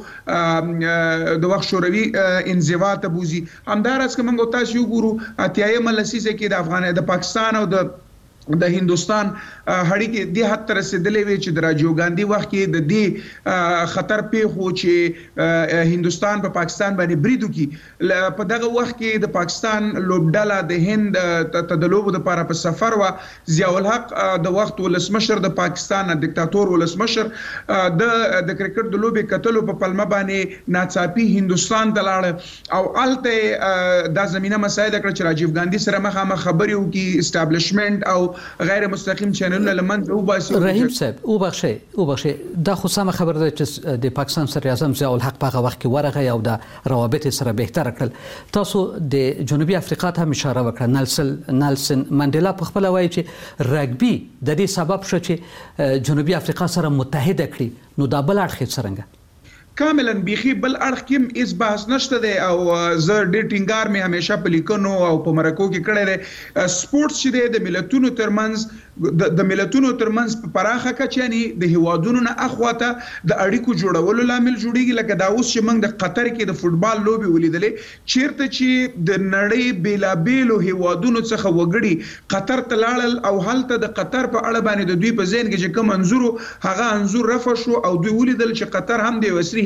ترڅو د وخت شوروي انزوا ته بوزي. همدارس که موږ تاسو وګورو اتیایم لسیزه کې د افغان د پاکستان او د د هندستان هړیکې د حد تر رسیدلې وی چې د راجیو ګاندھی وخت کې د دې خطر پیښو چې هندستان په پاکستان باندې بریدو کې په دغه وخت کې د پاکستان لوبډاله د هند تدلوب د لپاره په سفر و ضیاء الحق د وخت ولسمشر د پاکستان دیکتاتور ولسمشر د د کرکټ د لوبې کتلو په پلمه باندې ناڅاپي هندستان ته لاړ او الته د زمينه مساعده کړ چې راجیو ګاندھی سره مخامخ خبرې وکړي اسټابلیشمنت او غیر مستقیم چینلونه لمنځه وباسي. رحیم صاحب او بخشي او بخشي دا خو سم خبر ده چې د پاکستان صدر اعظم ضیاء الحق په وخت کې ورغه او د روابط سره بهتر کړل. تاسو د جنوبي افریقا ته اشاره وکړه. نلسن نلسن منډیلا په خپل وایي چې رګبي د دې سبب شو چې جنوبي افریقا سره متحد کړي نو دا بل اړخ څنګه کاملا بيخي بل اړخ کې اس بحث نشته دی او زه ډېر ټینګار مې همیشه په لیکنو او په مرکو کې کړی دی. سپورتس چې د ملتونو ترمنځ د ملتونو ترمنځ په پراخه کچه یعنی د هوادونو نه اخواته د اړیکو جوړولو لامل جوړیږي. لکه دا اوس چې موږ د قطر کې د فوتبال لوبي ولیدلې چیرته چې د نړۍ بیلابیلو هوادونو څخه وګړي قطر ته لاړل او هلته د قطر په اړه باندې د دوی په ذهن کې چې کوم انزور هغه انزور رفع شو او دوی ولیدل چې قطر هم د وسري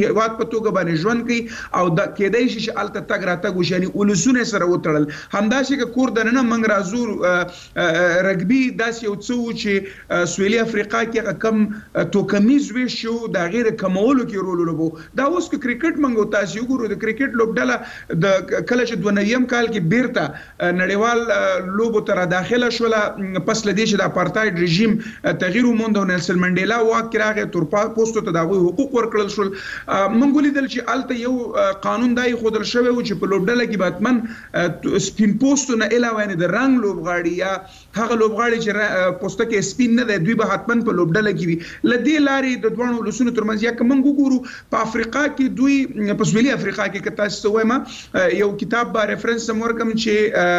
هیواد په توګه باندې ژوند کوي او د کېدای شي چې الته تګ راتګ وشي یعنی ولسونه سره وتړل همداسې که کور دننه موږ راځو رګبي داسې یو څه و چې سویلي افریقا کې کم توکمیز ویش شو د غیر کمولو کې رول ولوبو دا اوس که کرکټ موږ تاسو وګورو د کرکټ لوبډله د کله چې دوه نویم کال کې بیرته نړیوال لوبو ته داخله شوله پس لدې چې د اپارتاید رژیم تغییر وموند او نیلسن منډیلا واک کې راغی تورپا پوسټو ته د هغوی حقوق ورکړل شول موږ ولیدل چې الته یو قانون دای خودل شوی و چې په لوبډله کې باتمن سپین پوسټو نه علاوه نه د رنگ لوبغاړي یا هغه لوبغاړي چې پوسټه کې سپین نه دی دوی به حتمن په لوبډله کې وي لدې لارې د دوه ولسونو ترمنځ یا کوم ګورو په افریقا کې دوی په سویلي افریقا کې کته سوما یو کتاب با ریفرنس مورکم چې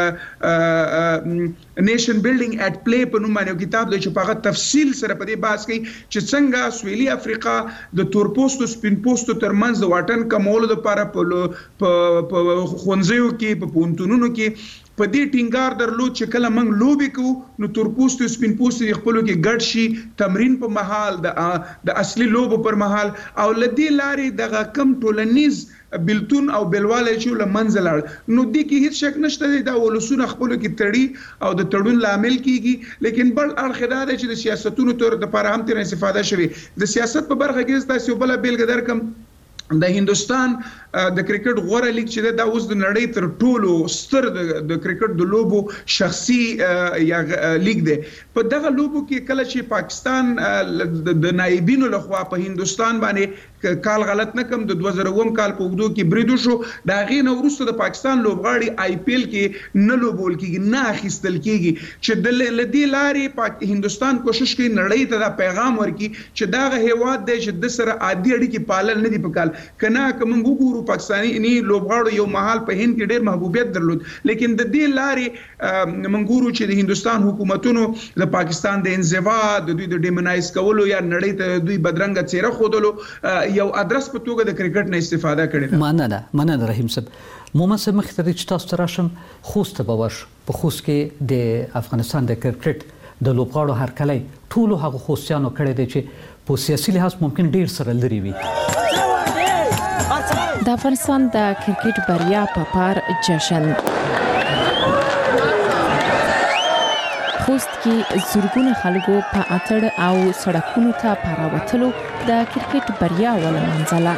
نیشن بیلډینګ اټ پلی په نوم باندې کتاب دی چې په هغه تفصیل سره په دې بحث کوي چې څنګه سویلي افریقا د تور پوسټو سپین پوسټو ترمنځ د واټن کمولو لپاره په خونځیو کې په پونتونونو کې په دې ټینګار درلود چې کله موږ لوبي کوو نو تور پوسټو سپین پوسټو خپلو کې ګډ شي تمرین په محل د د اصلي لوبو پر محل او لدې لارې دغه کم ټولنیز بلتون او بلواله چې لمنځه لاړ نو دې کې هیڅ شک نشته دا ولسونه خپلو کې تړي او د تړون لامل کیږي لیکن بل اړخ دا دی چې د سیاستونو تر د لپاره هم تر استفاده شوي د سیاست په برخه کې تاسو بل بیلګه درکم د هندستان د کرکټ غوړه لیګ چې دا اوس د نړۍ تر ټولو ستر د کرکټ د لوبو شخصي یا لیګ دی په دغه لوبو کې کله چې پاکستان د نایبینو لخوا په هندستان باندې کال غلط نه کم د دوه زره اووم کال په وګړو کې بریدو شو دا غي نو وروسته د پاکستان لوبغاړي آی پی ایل کې نه لوبول کېږي نه اخیستل کېږي چې د لدی لارې هندستان کوشش کوي نړۍ ته دا پیغام ورکړي چې دا هیواد دی چې د سره عادي اړیکې پالل نه دي پکال کنه کوم وګورو پاکستاني ني لوبغاړو یو محل په هند کې ډېر محبوبیت درلود لیکن د دې لارې منګورو چې د هندستان حکومتونو د پاکستان د انزوا د دوی د ډیمونایز کولو یا نړۍ ته دوی بدرنګ چهره خودلو یو ادرس په توګه د کرکټ نه استفاده کړي مننه مننه رحیم صاحب محمد صاحب مختار چې تاسو تراشم خوست به ورش په خوست کې د افغانستان د کرکټ د لوبغاړو هرکلی ټولو هغه خوستیانو کړي دي چې په سیاسي لحاظ ممکن ډیر سره لري وي د افغانستان د کرکټ بریا په پار جشن خوست کې زورګونه خلکو په اتړ او سړکونو ته پراوتلو د کرکټ بریا ولمنځله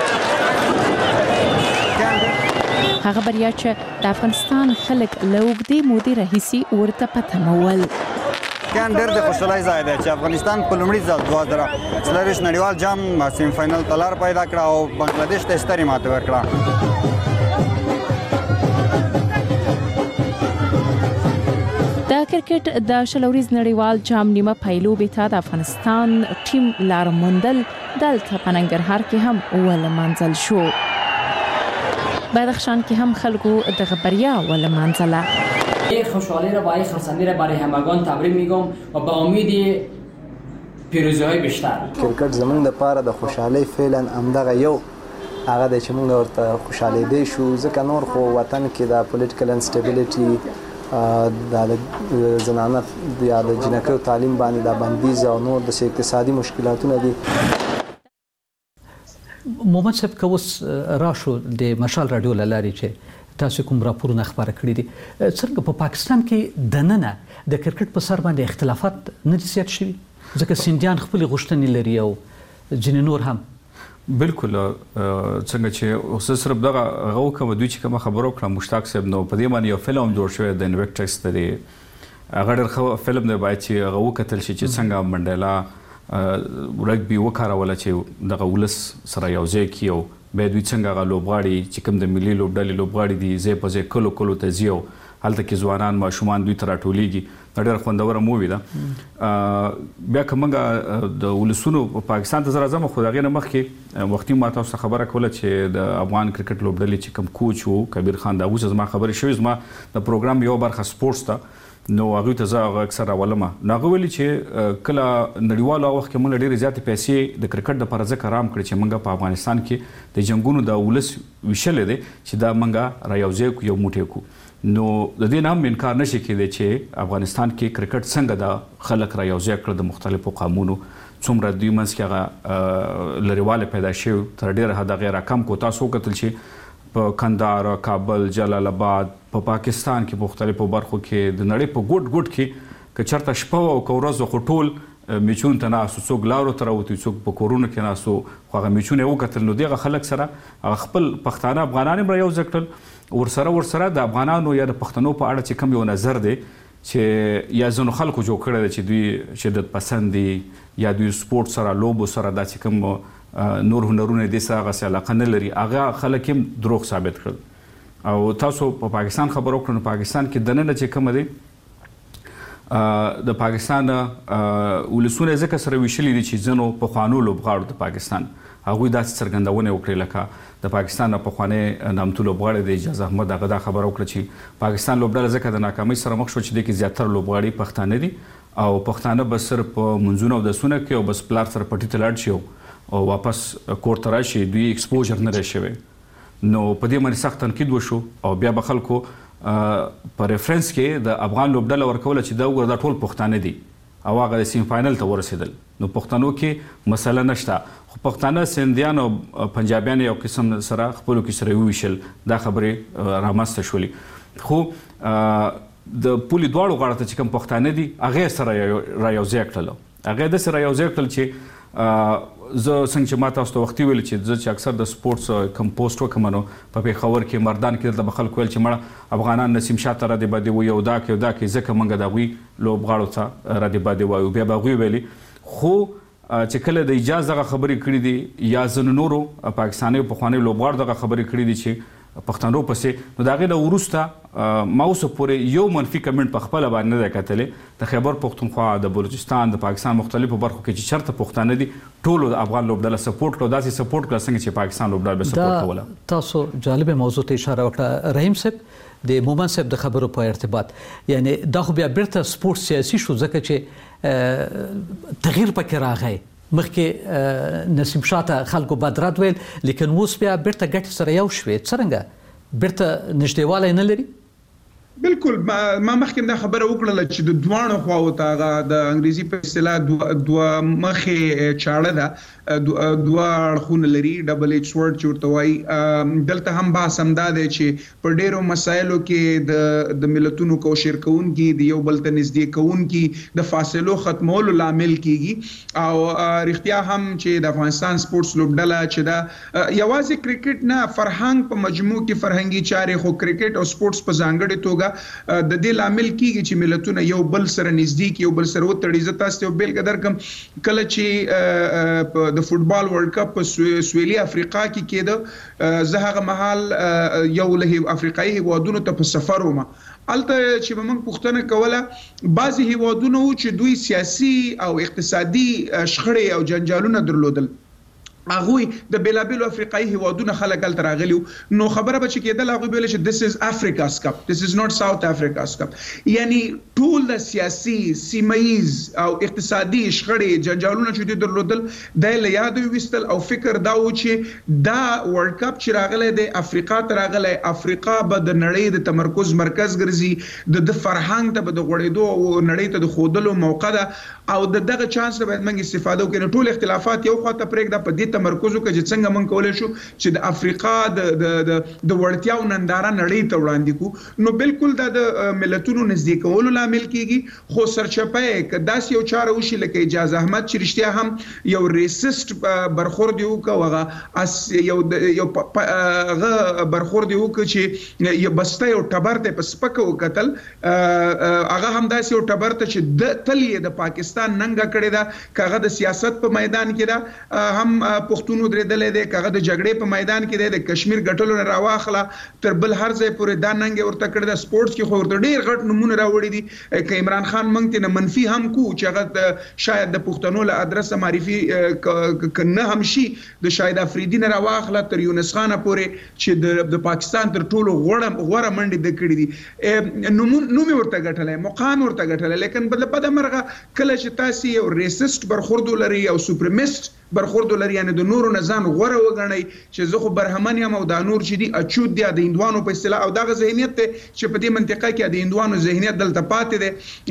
هغه بریا چې د افغانستان خلک له اوږدې مودې راهیسې ورته په تمه ول کان ډېر د خوشحالۍ ځای دی چې افغانستان په لومړي ځل دوه زره څلرویشت نړیوال جام سیم فاینل ته لار پیدا کړه او بنگلادیش ته سترې ماتې ورکړه د کرکټ د شلوريز نړیوال جام نیمه پایلوبې ته د افغانستان ټیم لار موندل دلته په ننګرهار کې هم ولمنځل شو بدخشان کې هم خلکو د بریا ولمنځله یک خوشحالی را و یک خرسندی را برای همگان تبریک میگم و با امید پیروزی های بیشتر کرکټ زمونږ د پاره د خوشحالي فعلا همدغه یو هغه د چې موږ ورته خوشحالي دی شو ځکه نور خو وطن کې د پولیټیکل انسټیبিলিټي د زنانه یا د جنکو تعلیم باندې د بندیز او نور د اقتصادي مشکلاتونه دي محمد صاحب کوس راشو د مشال رادیو لاري چې تاسو کوم راپورونه خبره کړی دي څنګه په پاکستان کې د نننه د کرکټ په سر باندې اختلافات نه زیات شوي ځکه سندیان خپل غوښتنې لري او ځینې نور هم بالکل څنګه چې اوس سره دغه غو کوم دوی چې کوم خبرو کړم مشتاق صاحب نو په دې باندې یو فلم جوړ شوی د انویکټکس دی هغه ډېر فلم دی باید چې غو کتل شي چې څنګه منډیلا رګبي وکاروله چې دغه ولس سره یو ځای کیو به دوی څنګه غلوبغاړي چې کوم د ملي لوبډلې لوبغاړي دي زې په زې کلو کلو ته زیو هلته کې ځوانان ماشومان دوی تر ټولېږي ډېر خوندوره مووی ده بیا کومه د ولسونو په پاکستان ته زره زمو خو دغه نه مخکې وختي ما تاسو خبره کوله چې د افغان کرکټ لوبډلې چې کوم کوچ وو کبیر خان دا اوس زما خبرې شوې زما د پروګرام یو برخه سپورتس ته نو هغه ته زه اکثر ولما ناغه ویلي چې کله نړیوالو وخت کې موږ ډېر زیات پیسې د کرکټ د پر ځکه رام کړ چې موږ په افغانستان کې د جنگونو د ولس وشل دي چې دا موږ را یوځای کو یو موټی کو نو د دې نام انکار نشي کېدی چې افغانستان کې کرکټ څنګه د خلک را یوځای کړ د مختلفو قومونو څومره دوی منځ کې هغه لريواله پیدا شي تر ډیره حد غیر کم کو تاسو کتل شي په کندهار کابل جلال آباد په پا پاکستان کې مختلفو برخو کې د نړۍ په ګډ ګډ کې که چرته شپه او کورز خو ټول میچون ته ناسو څوک لارو تر اوتی څوک په کورونو کې ناسو خو هغه میچونه وکتل نو دغه خلک سره هغه خپل پښتانه افغانان به یو ځکل ورسره ورسره د افغانانو یا د پښتنو په اړه چې کوم یو نظر دی چې یا زنو خلکو جوړ کړی چې دوی شدت پسند دي یا دوی سپورت سره لوبو سره د چې کوم نور هنرونه دي سره غسه علاقه نه لري هغه خلک هم دروغ ثابت کړل او تاسو په پاکستان خبرو کړو پاکستان کې دنه چې کوم دی د پاکستان ولسونه ځکه سره ویشلې دي چې ځنو په خوانو لوبغاړو د پاکستان هغه داسې څرګندونه وکړي لکه د پاکستان په خوانې نامتو لوبغاړي د اجازه احمد هغه دا خبر وکړه چې پاکستان لوبډله ځکه د ناکامۍ سره مخ شو چې د کې زیاتره لوبغاړي پښتانه دي او پښتانه به صرف په منځونو او د سونه کې او بس پلار سره پټي تلاړ شي او واپس کور ته راشي دوی ایکسپوژر نه راشي نو په دې باندې سخت تنقید وشو او بیا به خلکو په ریفرنس کې د افغان لوبډله ورکول چې دا وګوره دا ټول پښتانه دي او هغه د سیم فائنل ته ورسېدل نو پښتنو کې مسله نشته خو پښتانه سندیان او پنجابیان یو قسم سره خپلو کې سره ویشل دا خبرې رامسته شولې خو د پولي دواړو غاړه ته چې کوم پښتانه دي هغه سره را یو ځای کړل هغه د سره یو ځای کړل چې زه څنګه چې ما تاسو ته وختي ویل چې زه چې اکثر د سپورتس کم پوسټ وکم نو په پیښور کې مردان کې د خلکو ویل چې مړه افغانان نسیم شاته را دي باندې وي او دا کې دا کې ځکه منګه دا وی لوبغاړو ته را دي باندې وایو بیا به غوي ویلي خو چې کله د اجازه غ خبرې کړې دي یا زن نورو پاکستاني په خواني لوبغاړو دغه خبرې کړې دي چې پښتنو پسې نو داغه د ورسته ماوس پورې یو منفي کمنټ په خپل باندې نه کتلې د خیبر پختونخوا د بلوچستان د پاکستان مختلفو برخو کې چې چرته پښتانه دي ټول د افغان لوبډله سپورټ کړو داسې سپورټ کړ څنګه چې پاکستان لوبډله به سپورټ کوله تاسو جالب موضوع ته اشاره وکړه رحیم صاحب د مومن صاحب د خبرو په ارتباط یعنی دا خو بیا بیرته سپورت سیاسي شو ځکه چې تغییر پکې راغی مخکې نسیم شاته خلکو بدرات ویل لیکن اوس بیا بیرته ګټ سره یو شوي څنګه بیرته نږدېوالی نه لري بالکل ما مخکې دا خبره وکړله چې د دوانو خواو ته هغه د انګریزي په اصطلاح دوه مخې چاړه ده دوه اړخونه لري ډبل ایچ ورډ چې ورته وایي دلته هم بحث همدا دی چې په ډیرو مسایلو کې د د ملتونو کوشر کوونکي د یو بل ته نږدې کوونکي د فاصلو ختمولو لامل کیږي او رښتیا هم چې د افغانستان سپورتس لوبډله چې دا یوازې کرکټ نه فرهنګ په مجموع کې فرهنګي چارې خو کرکټ او سپورتس په ځانګړي توګه د دې لامل کیږي چې ملتونه یو بل سره نږدې کې یو بل سره وتړي زه تاسو ته بیل قدر کم کله چې د فوتبال ورلد کپ په سویلي افریقا کې کېده زه هغه مهال یو له افریقایي هیوادونو ته په سفر وم الته چې موږ پوښتنه کوله بعضی هیوادونو چې دوی سیاسي او اقتصادي شخړې او جنجالونه درلودل هغه د بیلابیلو افریقایي هیوادونو خلک هلته راغلي نو خبره به چې کېدل هغه ویل چې this is Africa's cup this is not South Africa's cup یعنی ټول د سیاسي سیمایز او اقتصادي شخړې جنجالونه چې درلودل د له یاد وستل او فکر دا و چې دا ورلد کپ چې راغلی د افریقا ته راغلی افریقا به د نړۍ د تمرکز مرکز ګرځي د د فرهنګ ته به د غوړېدو او نړۍ ته د خودلو موقع ده او د دغه چانس به موږ استفاده وکړو ټول اختلافات یو خواته پرېږده په دې تمرکز وکړي چې څنګه موږ کولای شو چې د افریقا د د د وړتیاو ننداره نړۍ ته وړاندې کو نو بالکل دا د ملتونو نږدې کولو لامل کیږي خو سرچپه کداس یو چاره وشي لکه اجازه احمد چې رښتیا هم یو ریسست برخورد یو کوغه اس یو یو هغه برخورد یو چې یو بسته یو ټبرته په سپکو قتل هغه هم داس یو ټبرته چې د تلې د پاکستان ننګه کړی دا کاغه د سیاست په میدان کې دا هم پښتونو درېدلې ده کاغه د جګړې په میدان کې د کشمیر ګټلو نه راواخله تر بل هر ځای پورې دا ننګ ورته کړی د سپورتس کې خو ورته ډېر غټ نمونه راوړي دي ک عمران خان مونږ ته منفي هم کو چې هغه شاید د پښتنو له ادرسه معرفي کنه هم شي د شاید افریدي نه راواخله تر یونس خان پورې چې د پاکستان تر ټولو غوړه غوړه منډي د کړی دي نو نو می ورته غټلې مقام ورته غټلې لیکن بل په دمرغه کله چې تاسو یو ریسست برخورد لري او سوپریمست برخورد لري یعنی د نورو نه ځان غوره وګڼي چې زه خو برهمن یم او دا نور چې دي اچود دي د هندوانو په اصطلاح او دغه ذهنیت ته چې په دې منطقه کې د هندوانو ذهنیت دلته پاتې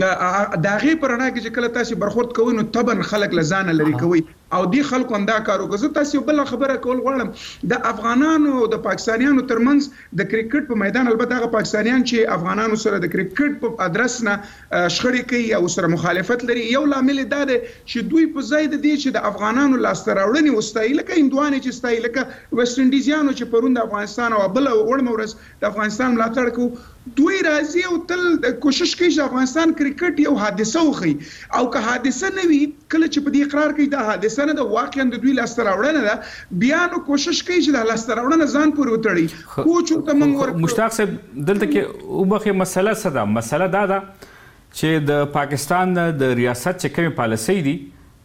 دی د هغې په رڼا کې چې کله تاسو برخورد کوئ نو طبعا خلک له ځانه لرې کوئ او دی خلکو هم دا کار وکړه. زه تاسو بل خبره کول غواړم د افغانانو او د پاکستانیانو ترمنځ د کرکټ په میدان البته هغه پاکستانیان چې افغانانو سره د کرکټ په ادرس نه شخړې کوي او سره مخالفت لري یو لامل دا دی چې دوی په ځای د دې چې د افغانانو لاسته راوړنې وستایي لکه هندوانې چې ستایي لکه ویسټ انډیزیانو چې پرون د افغانستان او بل وړمه ورځ د افغانستان ملاتړ کوي دوی راځي او تل کوشش کوي چې افغانستان کرکټ یو حادثه وخی او که حادثه نه وي کله چې په دې اقرار کوي دا حادثه نه ده واقعا د دوی لاسته راوړنه ده بیا نو کوشش کوي چې د لاسته راوړنه ځان پورې وتړي کوچ ته موږ ورکو. مشتاق صاحب دلته کې وبخې مسله څه ده؟ مسله دا ده چې د پاکستان د ریاست چې کومې پالیسۍ دي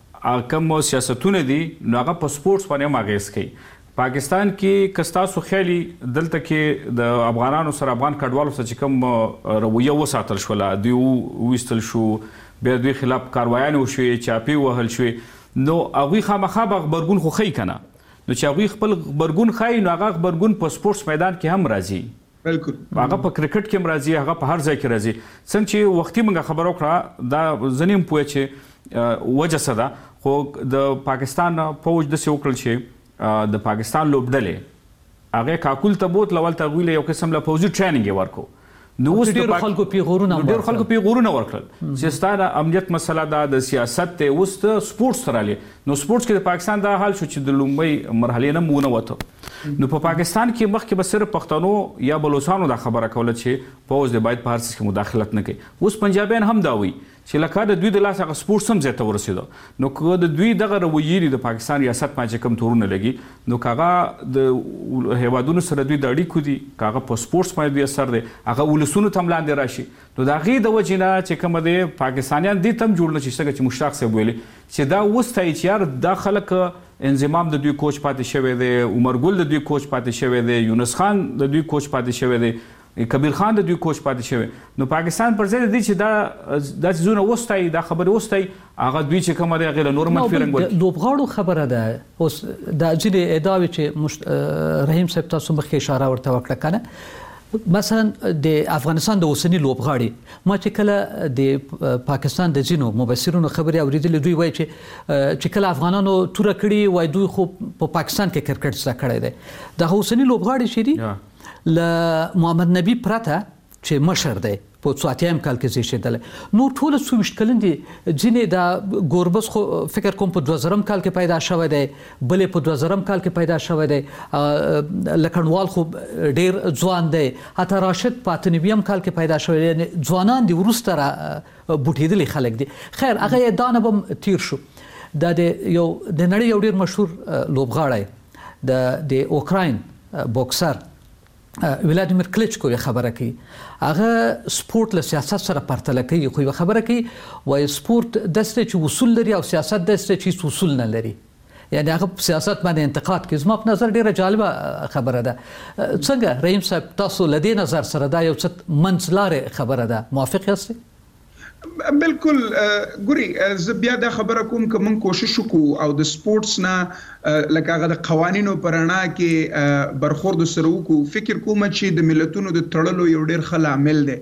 کوم سیاستونه دي نو هغه په سپورټس باندې هم اغېز کوي. پاکستان کې کستاسو خیالي دلته کې د افغانانو سره افغان کډوالو سره چې کوم رویه وساتل شوله دوی وویستل شو بیا دوی خلاف کاروایانې وشوې چاپې وهل شوې نو هغوی خامخا به غبرګون خو ښیي که نه نو چې هغوی خپل غبرګون ښایي نو هغه غبرګون په سپورټس میدان کې هم راځي بالکل هغه په کرکټ کې هم راځي هغه په هر ځای کې راځي. څنګه چې وختي موږ خبره وکړه دا زه نه یم پوه چې وجه څه ده خو د پاکستان فوج داسې وکړل چې د پاکستان لوبډلې هغه کاکول ته بوت لول ته غویله یو قسم له فوجي ټریننګ یې ورکو نو اوس ډېر خلکو پیغورونه ډېر خلکو پیغورونه ورکړل چې ستاره امنیت مسله ده د سیاست ته اوس ته سپورټس تراله نو سپورټس کې د پاکستان دا حال شو چې د لومړی مرحله نه مونږ وته نو په پاکستان کې مخکې به صرف پښتنو یا بلوچستانو دا خبره کوله چې فوج د باید په هر څه کې مداخلت نه کوي اوس پنجابیان هم دا وایي چې لکه د دوی د لاس هغه سپورټس هم ځای ته ورسېده نو که د دوی دغه رویې دي د پاکستان ریاست باندې چې کوم تورونه لګي نو که هغه د هیوادونو سره دوی د اړیکو دي که هغه په سپورټس باندې دوی اثر دی هغه ولسونو ته هم لاندې راشي نو د هغې د وجې نه چې کومه دی پاکستانیان دې ته هم جوړ نه شي څنګه چې مشتاق صاحب ویلي چې دا وستایي چې یار دا خلک انضمام د دوی کوچ پاتې شوی دی عمر ګل د دوی کوچ پاتې شوی دی یونس خان د دوی کوچ پاتې شوی دی کبیر خان د دوی کوچ پاتې شوی نو پاکستان پر ځای د دې چې دا دا څیزونه وستایي دا خبرې وستایي هغه دوی چې کومه دی هغې له نور منفرنګ ورکړي. لوبغاړو خبره ده اوس دا ځینې ادعاوې چې رحیم صاحب تاسو مخکې اشاره ورته وکړه که نه مثلا د افغانستان د اوسني لوبغاړي ما چې کله د پاکستان د ځینو مبصرونو خبرې اورېدلې دوی وایي چې چې کله افغانانو توره کړي وایي دوی خو په پاکستان کې کرکټ زده کړی دی دغه اوسني لوبغاړي چې دي له محمد نبی پرته چې مشر دی په څو اتیایم کال کې زیږېدلی نور ټوله څو ویشت کلن دي ځینې د ګوربز خو فکر کوم په دوه زرم کال کې پیدا شوی دی بلې په دوه زرم کال کې پیدا شوی دی لکڼوال خو ډېر ځوان دی حتی راشد په اته نویم کال کې پیدا شوی دی یعنې ځوانان دي وروسته را بوټېدلي خلک دي خیر هغه یې دا نه به هم تیر شو دا د یو د نړۍ یو ډېر مشهور لوبغاړی د د اوکراین بوکسر ولادیمیر کلیچکو یې خبره کوي هغه سپورټ له سیاست سره پرتله کوي خو یې خبره کوي وایي سپورټ داسې دی چې اصول لري او سیاست داسې دی چې هیڅ اصول نه لري یعنې هغه په سیاست باندې انتقاد کوي زما په نظر ډېره جالبه خبره ده. څنګه رحیم صاحب تاسو له دې نظر سره دا یو څه منځلارې خبره ده موافق یاستئ؟ بالکل ګوري زه بیا دا خبره کوم که موږ کوشش وکړو او د سپورټس نه لکه هغه د قوانینو په رڼا کې برخورد سره وکړو فکر کوم چې د ملتونو د تړلو یو ډېر ښه لامل دی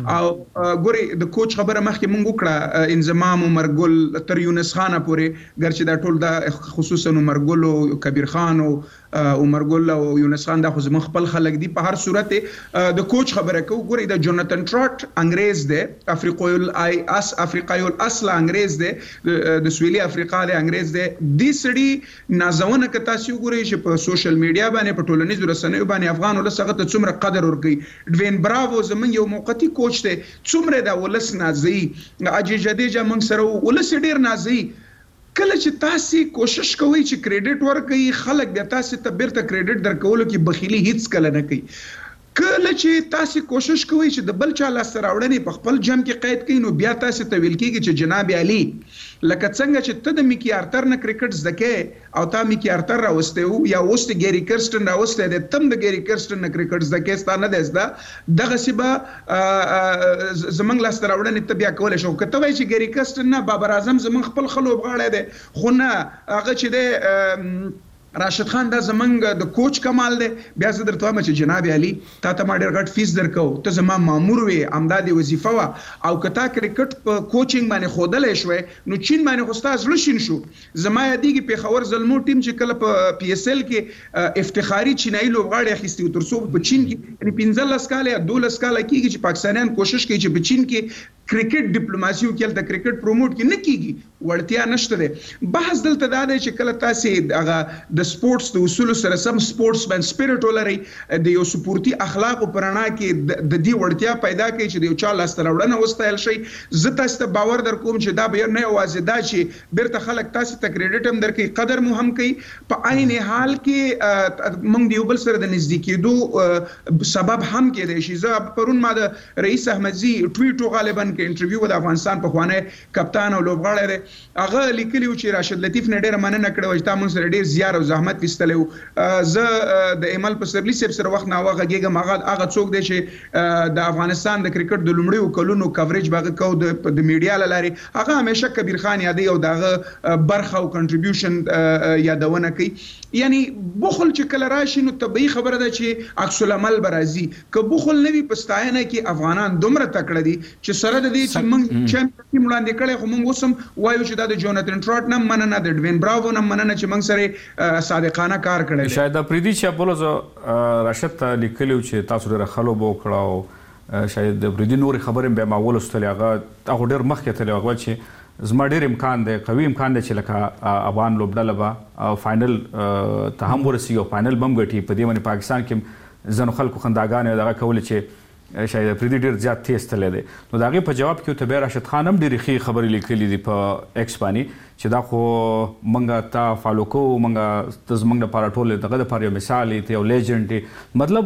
او ګوري د کوچ خبره مخکې موږ وکړه انضمام عمر ګل تر یونس خانه پورې ګرچې دا ټول دا خصوصا عمر ګل او کبیر خان او عمر ګل او یونس خان دا خو زموږ خپل خلک دي په هر صورت د کوچ خبره کوو ګوري د جوناتن ټراټ انګریز دی افریقایي اس افریقایي الاصل انګریز دی د سویلي افریقا دی انګریز دی د سړي نازونه که تاسو وګورئ چې په سوشل میډیا باندې په ټولنیزو رسنیو باندې افغان ولس هغه ته څومره قدر ورکوي ډوین براوو زموږ یو موقتي کوچ دی څومره د ولس نازي اجي جديجه موږ سره ولس ډیر نازي کله چې تاسو کوشش کوئ چې کریډټ ورکړئ خلک بیا تاسو ته بیرته کریډټ درکولو کې بخیلی هیڅ کله نه کوي کله چې تاسو کوشش کوئ چې د بل چا لاسته راوړنې په خپل جام کې قید کړئ نو بیا تاسو ته ویل کېږي چې جناب علي لکه څنګه چې ته د میکی آرتر نه کرکټ زده او تا میکی آرتر راوسته او یا اوس د ګيري کرسټن راوسته د تم د ګيري کرسټن نه کرکټ زده ستانه ده زده دغه سبا زمنګ لاسته راوړنې ته بیا کول شو کته وای چې ګيري کرسټن نه بابر اعظم زمنګ خپل خلوب غاړه ده خو نه هغه چې د راشد خان دا زمنګ د کوچ کمال دی بیا زه درته وایم چې جناب علي تا ته ما ډېر غټ فیس درکو ته زما مامور وې امدادي وظیفه وا او کتا کرکټ په کوچینګ باندې خودلې شوې نو چین باندې خو ستاسو لشین شو زما یادېږي په خبر زلمو ټیم چې کله په پی اس ال کې افتخاري چینایي لوبغاړي اخیستي تر څو په چین کې یعنی پنځلس کال یا دولس کال کېږي چې پاکستانیان کوشش کوي چې په چین کې کرکټ ډیپلوماسي او کې د کرکټ پروموټ کې نه کیږي ورتیا نشته ده بحث دلته دا دی چې کله تاسو هغه د سپورتس د اصول سره سم سپورتس من سپیرټ ولري د یو سپورتي اخلاق او پرانا کې د دې ورتیا پیدا کوي چې د یو چا لاس تراوړنه وستایل شي زه تاسو ته باور در کوم چې دا به نه اوازه دا چې بیرته خلک تاسو ته کریډټ هم درکې قدر مو هم کوي په عین حال کې موږ دیو بل سره د نزدیکېدو سبب هم کې دی چې زه پرون ما د رئیس احمدزي ټویټ غالبا کې انټرویو د افغانستان په خوانه کپتان او لوبغاړی دی هغه لیکلی و چې راشد لطیف نه ډېر مننه کړې و چې تاسو سره ډېر زیار او زحمت وستلو زه د ایمل په سرلی سیب سره وخت نه واغه کېږم هغه هغه څوک دی چې د افغانستان د کرکټ د لومړیو کلونو کوریج باغ کو د میډیا لاري هغه همیشه کبیر خان یادي او دغه برخه او کنټریبیوشن یادونه کوي یعنی بخل چې کله راشي نو طبيعي خبره ده چې عکس العمل برازي که بخل نوي پستاینه کې افغانان دومره تکړه دي چې سره د دې چې موږ چمپیون وړاندې کړي خو موږ اوسم وایو چې دا د جوناتن ټراټ نه مننه د ډوین براوو نه مننه چې موږ سره صادقانه کار کړی شاید پریدي چې بوله راشد ته لیکلو چې تاسو ډېر خلو بو کړو شاید د پریدي نور خبرې به ما ولستل هغه هغه ډېر مخکې ته هغه چې زما ډېر امکان دی قوي امکان دی چې لکه افغان لوبډله به فاینل ته هم ورسي او فاینل بم ګټي په دې باندې پاکستان کې ځنو خلکو خنداګانې دغه کول چې شاید پریدي ډېر زیات تیز تللی دی نو د هغې په جواب کې ورته بیا راشد خان هم ډېرې ښې خبرې لیکلي دي په ایکس باندې چې دا خو موږ تا فالو کوو موږ ته زموږ لپاره ټول دغه دپاره یو مثال یې ته یو لیجنډ یې مطلب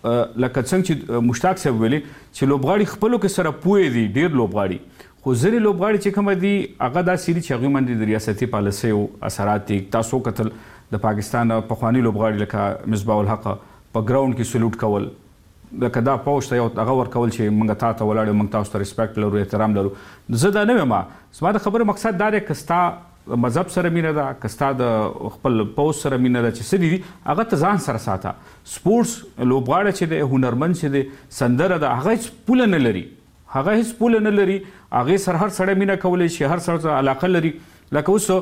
لکه څنګه چې مشتاق صاحب ویلي چې لوبغاړي خپلو کې سره پوهې دي ډېر لوبغاړي خو ځینې لوبغاړي چې کومه دي هغه داسې دي چې هغوی باندې د ریاستي پالیسیو اثرات دي تاسو کتل د پاکستان پخواني لوبغاړي لکه مصباح الحق په ګراوند کې سلوټ کول لکه دا پوسټ یو هغه ورکول چې موږ تا ته ولاړ موږ تاسو ته ریسپیکټ لرو احترام لرو زه دا نه یم زما د خبرې مقصد دا دی که ستا مذهب سره مینه ده که ستا د خپل پوز سره مینه ده چې څه دي هغه ته ځان سره ساته سپورټس لوبغاړی چې دی هنرمند چې دی سندره ده هغه هېڅ پوله نه لري هغه هیڅ پوله نه لري هغې سره هر سړی مینه کولی شي هر سړی ته علاقه لري لکه اوس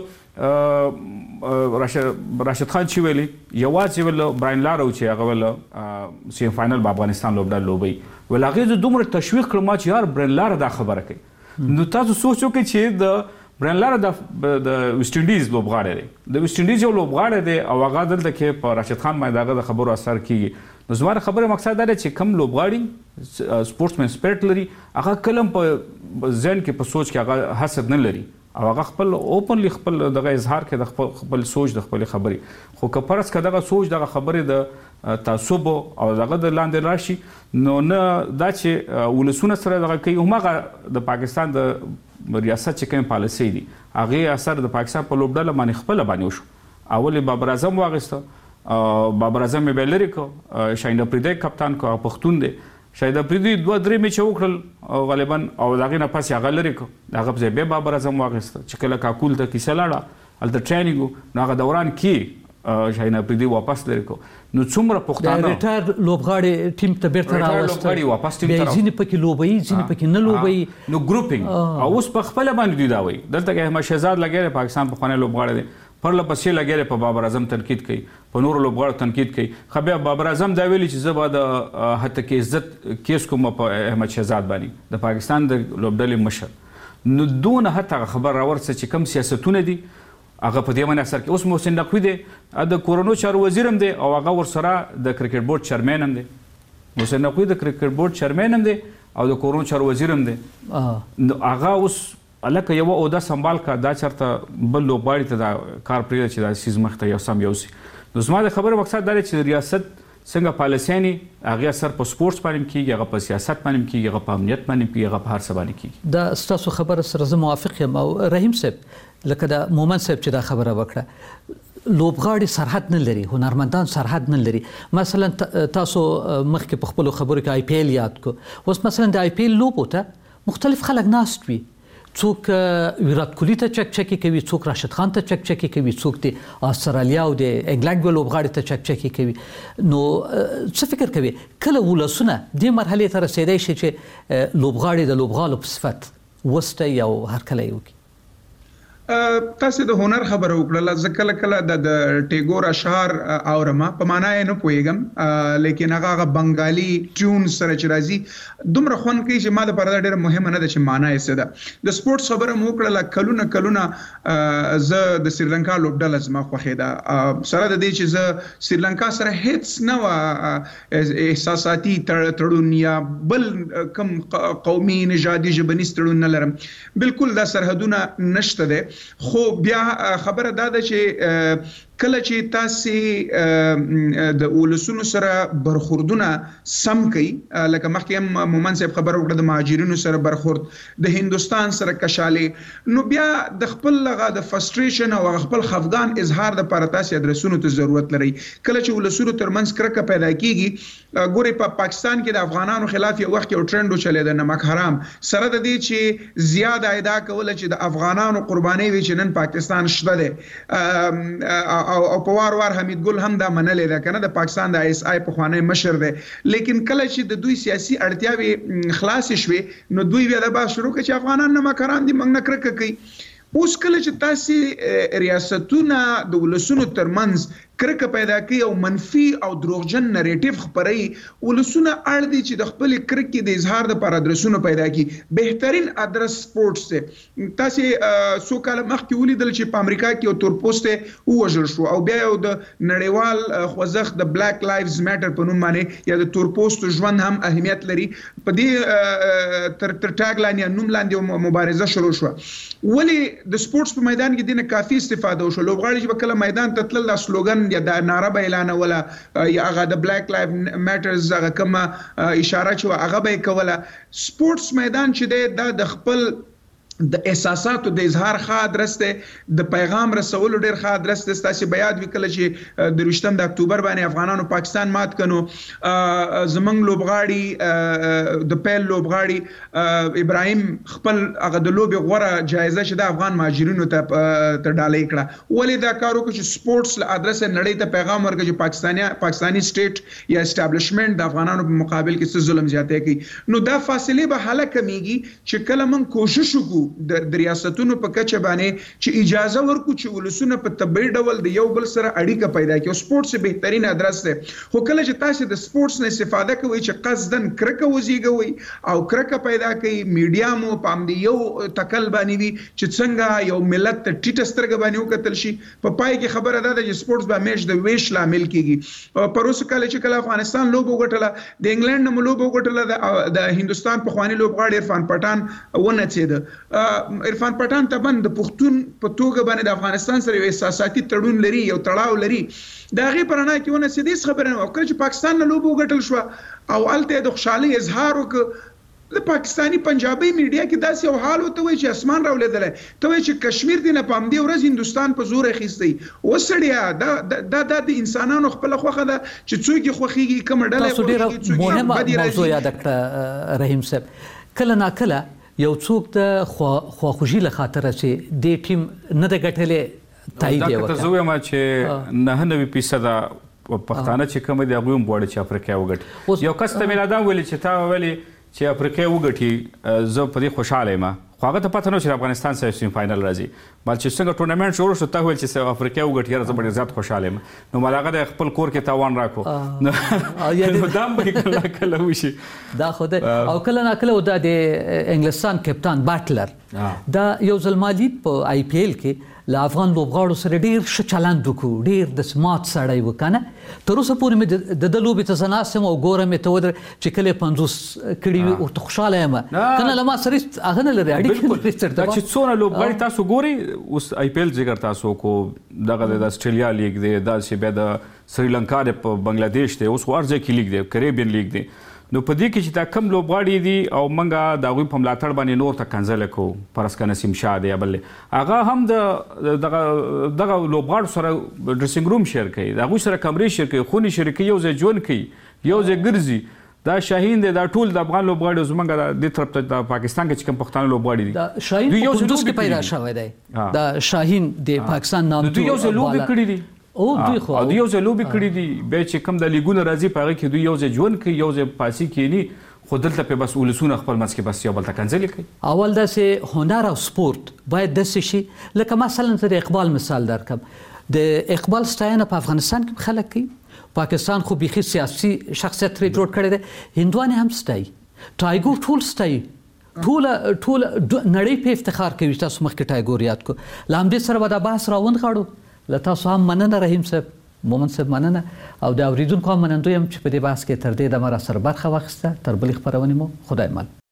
راشد خان چې ویلي یوازې ویل براین لارو چې هغه ویل سیم فاینل به افغانستان لوبډله لوبوي ویل هغې زه دومره تشویق کړم ما چې یار براین لاره دا خبره کوي نو تاسو سوچ وکړئ چې د براین لاره د ویسټ انډیز لوبغاړی دی د ویسټ انډیز یو لوبغاړی دی او هغه دلته کې په راشد خان باندې هغه د خبرو اثر کېږي نو زما د خبرې مقصد دا دی چې کم لوبغاړي سپورټسمن سپیرټ لري هغه کله هم په ذهن کې په سوچ کې هغه حسد نه لري او هغه خپل اوپنلی خپل دغه اظهار کې د خپل سوچ د خپل خبرې خو که فرض که دغه سوچ دغه خبرې د تعصب او دغه د لاندې راشي نو نه دا چې ولسونه سره دغه کوي هماغه د پاکستان د ریاست چې کوم پالیسي دي هغې اثر د پاکستان په لوبډله باندې خپله باندې وشو اول یې بابر اعظم واخیسته بابر اعظم یې بیا لرې کړ شاهین افریدی کپتان کو پښتون دی شاید افریدي دوه درې میچه وکړل غالبا او د هغې نه پس یې هغه لرې کړ د هغه په ځای بیا بابر اعظم واخیسته چې کله کاکول ته کیسه لاړه هلته ټرینینګ و نو هغه دوران کې شاهین افریدي واپس لرې کړ نو څومره پښتانه د ریټایر لوبغاړي ټیم ته بیرته راوسته بیا ځینې پکې لوبوي ځینې پکې نه لوبوي نو ګروپینګ او اوس په خپله باندې دوی دا وایي دلته کې احمد شهزاد لګیا دی پاکستان پخوانی لوبغاړی دی پرله پسې لګیا دی په بابر اعظم تنقید کوي په نورو لوبغاړو تنقید کوي خو بیا بابر اعظم دا ویلي چې زه به د حتی کې عزت کیس کوم په احمد شهزاد باندې د پاکستان د لوبډلې مشر نو دونه حتی هغه خبر راورسه چې کوم سیاستونه دي هغه په دې باندې اثر کوي اوس محسن نقوي دی د کورونو چارو وزیر هم دی او هغه ورسره د کرکټ بورډ چیرمین هم دی محسن نقوي د کرکټ بورډ چیرمین هم دی او د کورونو چارو وزیر هم دی نو هغه اوس الکه یو عہده سنبال کا دا چرته بل لوبغاړي ته دا کار پرېږده چې دا سیز مخ ته یو سم یوسي نو زما د خبرې مقصد دا دی چې ریاست څنګه پالیسیاني هغه سر په سپورتس باندې کیږي هغه په سیاست باندې کیږي هغه په امنیت باندې کیږي هغه په هر څه باندې کیږي دا ستاسو خبره سره زه موافق یم او رحیم صاحب لکه دا مومن صاحب چې دا خبره وکړه لوبغاړي سرحد نه لري هنرمندان سرحد نه لري مثلا تاسو مخکې په خپل خبرو کې آی پی ایل یاد کو اوس مثلا د آی پی ایل لوبو ته مختلف خلک ناست وي څوک ویرات کوهلی ته چک چکی کوي څوک راشد خان ته چک چکی کوي څوک د استرالیا او د انګلند لوبغاړي ته چک چکی کوي نو څه فکر کوي کله ولسونه د مرحله ته رسیدای شي چې لوبغاړي د لوبغالو په صفت وسته یو هرکلی وکړي تاسو د هنر خبره وکړه ځکه کله کله د ټیګور اشعار اورما په معنا یې نه پوهیږم لیکن هغه بنگالي ټیون سره چې راځي دومره خون کوي چې ما د پرده ډیره مهمه نه ده چې معنا یې څه ده د سپورتس خبره مو وکړه کلونه کلونه زه د سریلانکا لوبډله زما خوښه ده سره د دې چې زه سریلانکا سره هیڅ نه احساساتي تړون یا بل کم قومي نژادي ژبنیز تړون نه لرم بالکل دا سرحدونه نشته ده خو بیا خبره دا ده چې کله چې تاسو د ولسونو سره برخوردونه سم کوي لکه مخکې هم مومن صاحب خبر وکړه د مهاجرینو سره برخورد د هندستان سره کشاله نو بیا د خپل لغه د فرستریشن او خپل خفقان اظهار د لپاره تاسو ادرسونو ته ضرورت لري کله چې ولسونو ترمنځ کرکه پیدا کیږي ګوري په پاکستان کې د افغانانو خلاف یو وخت یو ټرند چلے د نمک حرام سره د دې چې زیاده ادا کول چې د افغانانو قرباني وي چې نن پاکستان شته ده او په وار وار حمید ګل هم دا منلې ده کنه د پاکستان د ایس آی په خوانی مشر ده لیکن کله چې د دوی سیاسي اړتیاوي خلاص شوي نو دوی بیا د با شروع کړي چې افغانان نه مکران دي موږ نه کرکه کوي اوس کله چې تاسو ریاستونه د ولسونو ترمنځ کرکه پیدا کوي او منفي او دروغجن نریټیو خپري ولسونه اړ دي چې د خپل کرکې د اظهار لپاره ادرسونه پیدا کړي بهترین ادرس سپورتس ته تاسو سو کال مخکې ولیدل چې په امریکا کې یو تور پوسټ ووژل شو او بیا یو د نړیوال خوځښت د بلیک لایفز میټر په نوم باندې یا د تور پوسټ ژوند هم اهمیت لري په دې تر تر ټاګ لاین یا نوم لاندې مبارزه شروع شو ولی د سپورتس په میدان کې دینه کافي استفاده وشو لوبغاړي چې کله میدان ته تلل د سلوګن یا د ناره به اعلان ولا یا هغه د بلیک لایف میټرز هغه کوم اشاره چې هغه به کوله سپورتس میدان چې د خپل د احساساتو د اظهار ښه درسته د پیغام رسولو ډیر ښه درسته تاسو بیا د وکړه چې د ویشتم د اکتوبر باندې افغانانو پاکستان مات کړو زمنګ لوبغاړي د پیل لوبغاړي ابراهیم خپل هغه د لوبي غوړه جایزه چې د افغان مهاجرینو ته تر ډالۍ کړه ولې دا کارو کې چې سپورتس له ادرس نړۍ ته پیغام ورکړي چې پاکستاني پاکستاني سټیټ یا اسټابلیشمنت د افغانانو په مقابل کې څه ظلم زیاته کوي نو دا فاصله به حل کمیږي چې کله من کوشش وکړو د ریاستونو په کچه باندې چې اجازه ورکو چې ولسونه په طبيعي ډول د یو بل سره اړیکه پیدا کړي او سپورتس بهترین ادرس ده خو کله چې تاسو د سپورتس نه استفاده کوئ چې قصدن کرکه وزيږوي او کرکه پیدا کوي میډیا مو پام دی یو تکل باندې وي چې څنګه یو ملت ته ټیټ سترګ باندې وکتل شي په پای کې خبره ده چې سپورتس به همیش د ویش لامل کیږي پروس کله چې کله افغانستان لوبو غټله د انګلند نو لوبو غټله د هندستان په خواني لوبغاړي عرفان پټان ونه چید عرفان پټان تبن د پښتون په توګه باندې د افغانستان سره یو احساساتي تړون لري یو تړاو لري دا غي پرانه کې ونه سديس خبره او کله چې پاکستان نه لوبو غټل شو او الته د خوشحالي اظهار وک د پاکستانی پنجابي میډیا کې داسې یو حال وته وي چې اسمان راولېدل ته وي چې کشمیر دی نه پام دی ورځ هندستان په زور اخیستی وسړیا دا د انسانانو خپل خوخه ده چې څوک خوخيږي کوم ډله خوخيږي مهمه موضوع یاد کړه رحیم صاحب کله نا کله یو څوک د خواخوږي له خاطر چې د ټیم نه د ګټلې تایید وکړي دا ته زویم چې نه نوي فیصد پښتانه چې کوم دی هغه هم بوړي چې افریقا وګټي یو کس ته میلادان ویل چې تا ویلي چې افریقا وګټي زه په دې خوشاله یم خو هغه ته پته نه چې افغانستان سره سیم فائنل راځي بل چې څنګه ټورنمنت شروع شو ته ویل چې افریقا وګټي راځه ډېر زیات خوشاله یم نو مالاغه د خپل کور کې تاوان راکو نو دام به کله کله وشي دا خو او کله نه کله د انګلستان کپتان باتلر دا یو ځلمالید په آی پی ایل کې له افغان لوبغاړو سره ډیر ښه چلند وکړو ډیر د سمات سړی وکنه تر اوسه پورې مې د د لوبې ته زناسم او ګورم ته ودر چې کله پنځوس کړي او ته خوشاله یم کنه لما سره هغه نه لري اړیکې دا چې څونه لوبغاړي تاسو ګوري اوس آی پی ایل ذکر تاسو کو دغه د استرالیا لیګ دی دا چې به د سریلانکا دی په بنگلاديش دی اوس ورځ کې لیګ دی کریبین لیګ دی نو په دې کې چې دا کم لوبغاړي دي او منګه د هغوی په ملاتړ باندې نور ته کنځل کوو پرسکه نسیم شاه دی بل هغه هم د دغه دغه لوبغاړو سره ډریسینګ روم شیر کوي د هغوی سره کمرې شیر کوي خونې شیر کوي یو ځای ژوند کوي یو ځای ګرځي دا شاهین دی دا ټول د افغان لوبغاړي زمونږ د طرف ته د پاکستان کې چې کوم پښتانه لوبغاړي دي دا شاهین په کندوز کې پیدا شوی دی دا شاهین د پاکستان نام دوی یو ځای لوبې کړي دي او دوی خو دوی یو ځای لوبې کړي دي به چې کوم د لیګونو راځي په هغه کې دوی یو ځای ژوند کوي یو ځای پاسي کینی خو دلته په بس ولسونه خپل منځ کې بس یو بل ته کنځلې کوي اول داسې هنر او سپورت باید داسې شي لکه مثلا د اقبال مثال درکم د اقبال ستاینه په افغانستان کې خلک کوي پاکستان خو بيخي سیاسي شخصیت لري جوړ کړی دی هندوانه هم ستای ټایګور ټول ستای ټول ټول نړۍ په افتخار کوي تاسو مخکې ټایګور یاد کو لامدې سره ودا بحث راوند غاړو لته تاسو هم مننه رحیم صاحب مومن صاحب مننه او د اوریدونکو هم منندوی هم چې په دې بحث کې تر دې د مر سره برخه واخیسته تر بل خبرونه مو خدای مل